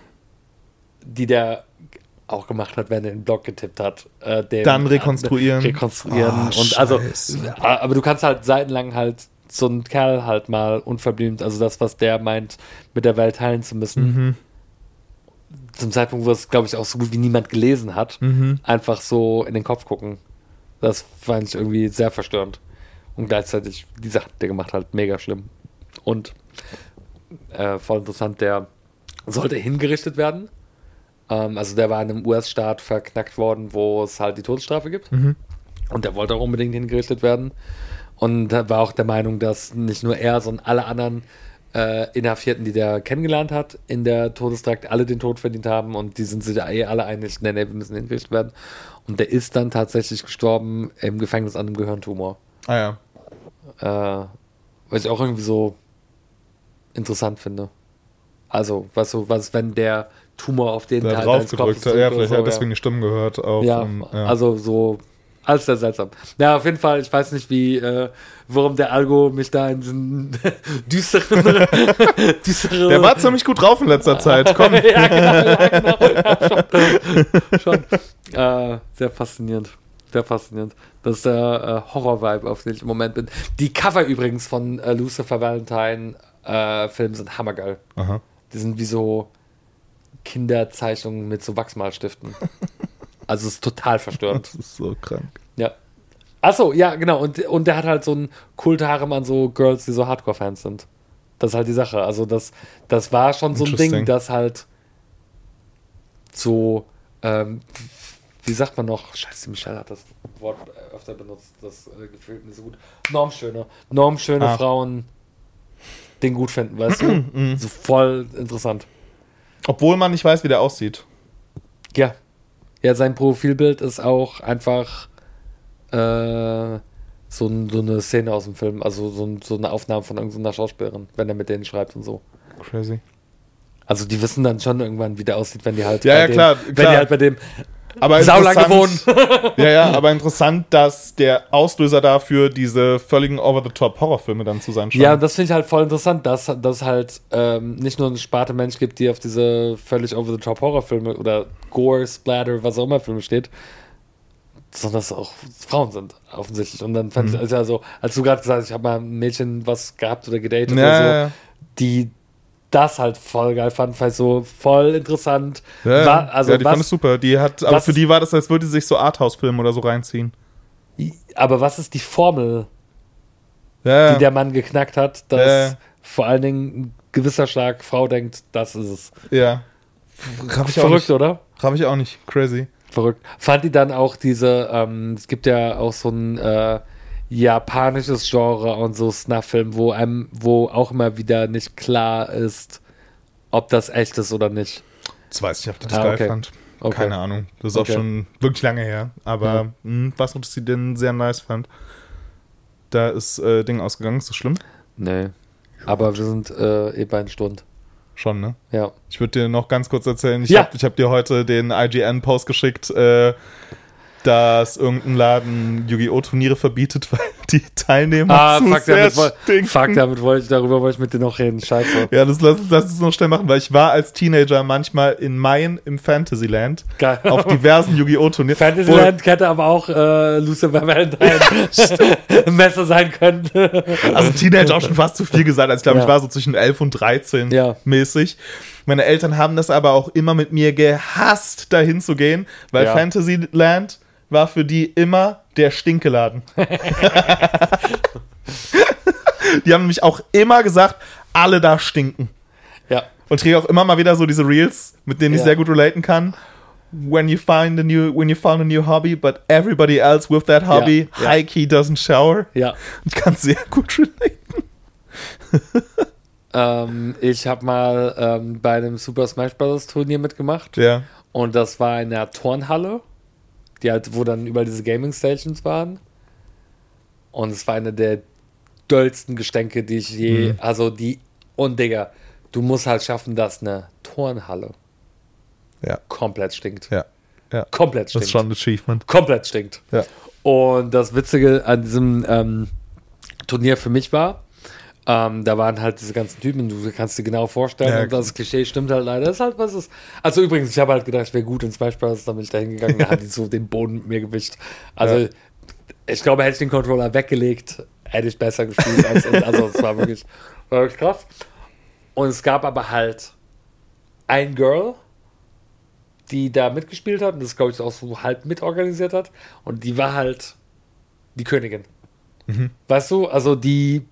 die der auch gemacht hat, wenn er den Blog getippt hat. Äh, den, dann rekonstruieren. Äh, rekonstruieren. Oh, und also, aber du kannst halt seitenlang halt so einen Kerl halt mal unverblümt, also das, was der meint, mit der Welt teilen zu müssen. Mhm. Zum Zeitpunkt, wo es, glaube ich, auch so gut wie niemand gelesen hat, mhm. einfach so in den Kopf gucken. Das fand ich irgendwie sehr verstörend. Und gleichzeitig, die Sache, die der gemacht hat, mega schlimm. Und äh, voll interessant, der sollte hingerichtet werden. Ähm, also der war in einem U S-Staat verknackt worden, wo es halt die Todesstrafe gibt. Mhm. Und der wollte auch unbedingt hingerichtet werden. Und er war auch der Meinung, dass nicht nur er, sondern alle anderen Äh, Inhaftierten, die der kennengelernt hat, in der Todestrakt alle den Tod verdient haben und die sind sich ja eh alle einig, nee, nee, wir müssen hingerichtet werden. Und der ist dann tatsächlich gestorben im Gefängnis an einem Gehirntumor. Ah ja. Äh, was ich auch irgendwie so interessant finde. Also, was so, was, wenn der Tumor auf den Teil deines Kopfes drückt. Ja, vielleicht so, hat er deswegen ja. die Stimmen gehört. Auch ja, und, ja, also so alles sehr seltsam. Ja, auf jeden Fall, ich weiß nicht, wie, äh, warum der Algo mich da in diesen düsteren, düstere... Der war ziemlich gut drauf in letzter Zeit, komm. ja, genau, ja, genau. Ja, schon. schon. Äh, sehr faszinierend. Sehr faszinierend. Das ist der äh, Horror-Vibe, auf den ich im Moment bin. Die Cover übrigens von äh, Lucifer Valentine äh, Filmen sind hammergeil. Aha. Die sind wie so Kinderzeichnungen mit so Wachsmalstiften. Also es ist total verstörend. Das ist so krank. Ja. Achso, ja, genau. Und, und der hat halt so einen Kultharem an so Girls, die so Hardcore-Fans sind. Das ist halt die Sache. Also das, das war schon so ein Ding, das halt so, ähm, wie sagt man noch? Scheiße, Michelle hat das Wort öfter benutzt. Das äh, gefällt mir so gut. Normschöne. Normschöne ah. Frauen den gut finden, weißt du? So voll interessant. Obwohl man nicht weiß, wie der aussieht. Ja. Ja, sein Profilbild ist auch einfach äh, so, ein, so eine Szene aus dem Film, also so, ein, so eine Aufnahme von irgendeiner Schauspielerin, wenn er mit denen schreibt und so. Crazy. Also die wissen dann schon irgendwann, wie der aussieht, wenn die halt Ja, bei ja, dem, klar, wenn klar. die halt bei dem Aber saulang interessant- gewohnt. Ja, ja, aber interessant, dass der Auslöser dafür diese völligen Over-the-Top-Horrorfilme dann zu sein scheinen. Ja, und das finde ich halt voll interessant, dass dass halt ähm, nicht nur eine Sparte Mensch gibt, die auf diese völlig over-the-top-Horrorfilme oder Gore, Splatter, was auch immer Filme steht, sondern dass es auch Frauen sind, offensichtlich. Und dann fand Mhm. ich, also, also, als du gerade gesagt hast, ich habe mal ein Mädchen was gehabt oder gedatet Ja, oder so, ja, ja. die das halt voll geil fand, fand ich so voll interessant. Ja, Wa- also ja, die was, fand ich super. Die hat, aber was für ist- die war das, als würde sie sich so Arthouse-Filme oder so reinziehen. aber was ist die Formel, Ja, die der Mann geknackt hat, dass Ja. vor allen Dingen ein gewisser Schlag Frau denkt, das ist es. ja. Raff ich auch Verrückt, nicht. oder? Raff ich auch nicht. Crazy. Verrückt. Fand die dann auch diese, ähm, es gibt ja auch so ein äh, japanisches Genre und so Snuff-Film, wo einem, wo auch immer wieder nicht klar ist, ob das echt ist oder nicht. Das weiß ich nicht, ob ich das Ah, geil okay. fand. Okay. Keine Ahnung. Das ist Okay. auch schon wirklich lange her. Aber Ja. mh, was noch, dass sie den sehr nice fand. Da ist äh, Ding ausgegangen. Ist das schlimm? Nee. Aber wir sind äh, eh bei einer Stunde. Schon, ne? Ja. Ich würde dir noch ganz kurz erzählen, ich Ja. habe hab dir heute den I G N-Post geschickt, äh, dass irgendein Laden Yu-Gi-Oh! Turniere verbietet, weil die Teilnehmer Ah, zu fuck, sehr damit, woll- stinken. fuck, damit wollte ich, darüber wollte ich mit dir noch reden. Scheiße. Ja, das lass, lass uns noch schnell machen, weil ich war als Teenager manchmal in Main im Fantasyland Geil. auf diversen Yu-Gi-Oh! Turnieren. Fantasyland hätte aber auch äh, Lucifer Valentine Messer sein können. Wo- Also Teenager auch schon fast zu viel gesagt, als ich glaube, Ja. ich war so zwischen elf und dreizehn Ja. mäßig. Meine Eltern haben das aber auch immer mit mir gehasst, dahin zu gehen, weil Ja. Fantasyland war für die immer der Stinkeladen. Die haben nämlich auch immer gesagt, alle da stinken. Ja. Und ich kriege auch immer mal wieder so diese Reels, mit denen ich Ja. sehr gut relaten kann. When you find a new, when you found a new hobby, but everybody else with that hobby, Ja. high key doesn't shower. Ja. Ich kann sehr gut relaten. Ähm, ich habe mal ähm, bei einem Super Smash Bros. Turnier mitgemacht. Ja. Und das war in der Turnhalle, die halt, wo dann überall diese Gaming Stations waren. Und es war eine der dollsten Gestänke, die ich je, Mhm. also die, und Digga, du musst halt schaffen, dass eine Turnhalle Ja. komplett stinkt. Ja. Ja. Komplett Das stinkt. ist schon ein Achievement. Komplett stinkt. Ja. Und das Witzige an diesem ähm, Turnier für mich war, ähm, da waren halt diese ganzen Typen, du kannst dir genau vorstellen, Ja, und das Klischee stimmt halt leider. Das ist halt, was ist. Also übrigens, ich habe halt gedacht, ich wäre gut in Smash Bros., dann bin ich da hingegangen, da hat die so den Boden mit mir gewischt. Also, Ja. ich glaube, hätte ich den Controller weggelegt, hätte ich besser gespielt. Als in, also, es war wirklich, war wirklich krass. Und es gab aber halt ein Girl, die da mitgespielt hat und das, glaube ich, auch so halb mitorganisiert hat. Und die war halt die Königin. Mhm. Weißt du, also die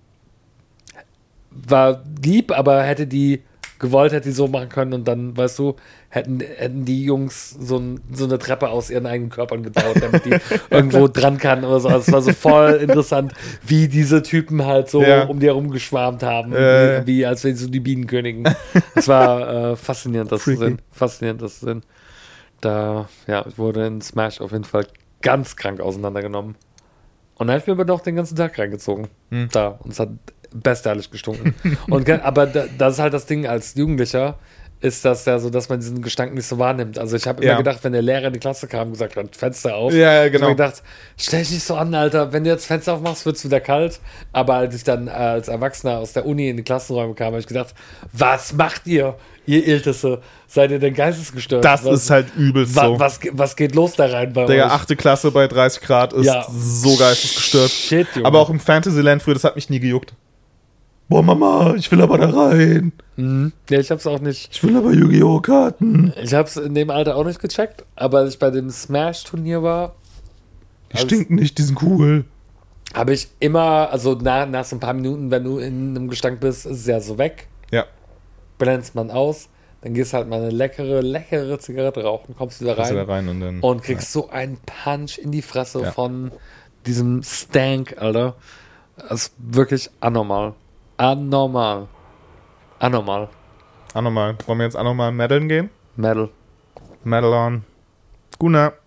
war lieb, aber hätte die gewollt, hätte die so machen können und dann, weißt du, hätten, hätten die Jungs so, ein, so eine Treppe aus ihren eigenen Körpern gebaut, damit die irgendwo dran kann oder so. Also es war so voll interessant, wie diese Typen halt so Ja. um die herum geschwarmt haben, Äh. wie, wie als wären sie so die Bienenkönigen. Es war äh, faszinierend, das Freaky. zu sehen. Faszinierend, das zu sehen. Da, ja, ich wurde in Smash auf jeden Fall ganz krank auseinandergenommen. Und dann habe ich mir aber noch den ganzen Tag reingezogen. Hm. Da. Und es hat bestialisch gestunken. Und, ge- aber da, das ist halt das Ding als Jugendlicher, ist das ja so, dass man diesen Gestank nicht so wahrnimmt. Also ich habe immer Ja. gedacht, wenn der Lehrer in die Klasse kam und gesagt hat, Fenster auf, Ja, ja, hab ich genau. mir gedacht, stell dich nicht so an, Alter, wenn du jetzt Fenster aufmachst, wird es wieder kalt. Aber als ich dann äh, als Erwachsener aus der Uni in die Klassenräume kam, habe ich gedacht, was macht ihr, ihr Iltisse? Seid ihr denn geistesgestört? Das was, ist halt übelst wa so. was, ge- was geht los da rein bei Digga, euch? achte Klasse bei dreißig Grad ist Ja. so geistesgestört. Shit, Junge. Aber auch im Fantasyland früher, das hat mich nie gejuckt. Boah, Mama, ich will aber da rein. Mhm. Ja, ich hab's auch nicht. Ich will aber Yu-Gi-Oh! Karten. Ich hab's in dem Alter auch nicht gecheckt, aber als ich bei dem Smash-Turnier war, Die Also- stinken nicht, die sind cool. habe ich immer, also nach, nach so ein paar Minuten, wenn du in einem Gestank bist, ist es ja so weg, Ja, blendest man aus, dann gehst halt mal eine leckere, leckere Zigarette rauchen, kommst wieder kannst rein, du da rein und dann. und kriegst so einen Punch in die Fresse Ja. von diesem Stank, Alter. Das ist wirklich anormal. Anormal. Anormal. Anormal. Wollen wir jetzt anormal meddeln gehen? Metal. Medal on. Guna.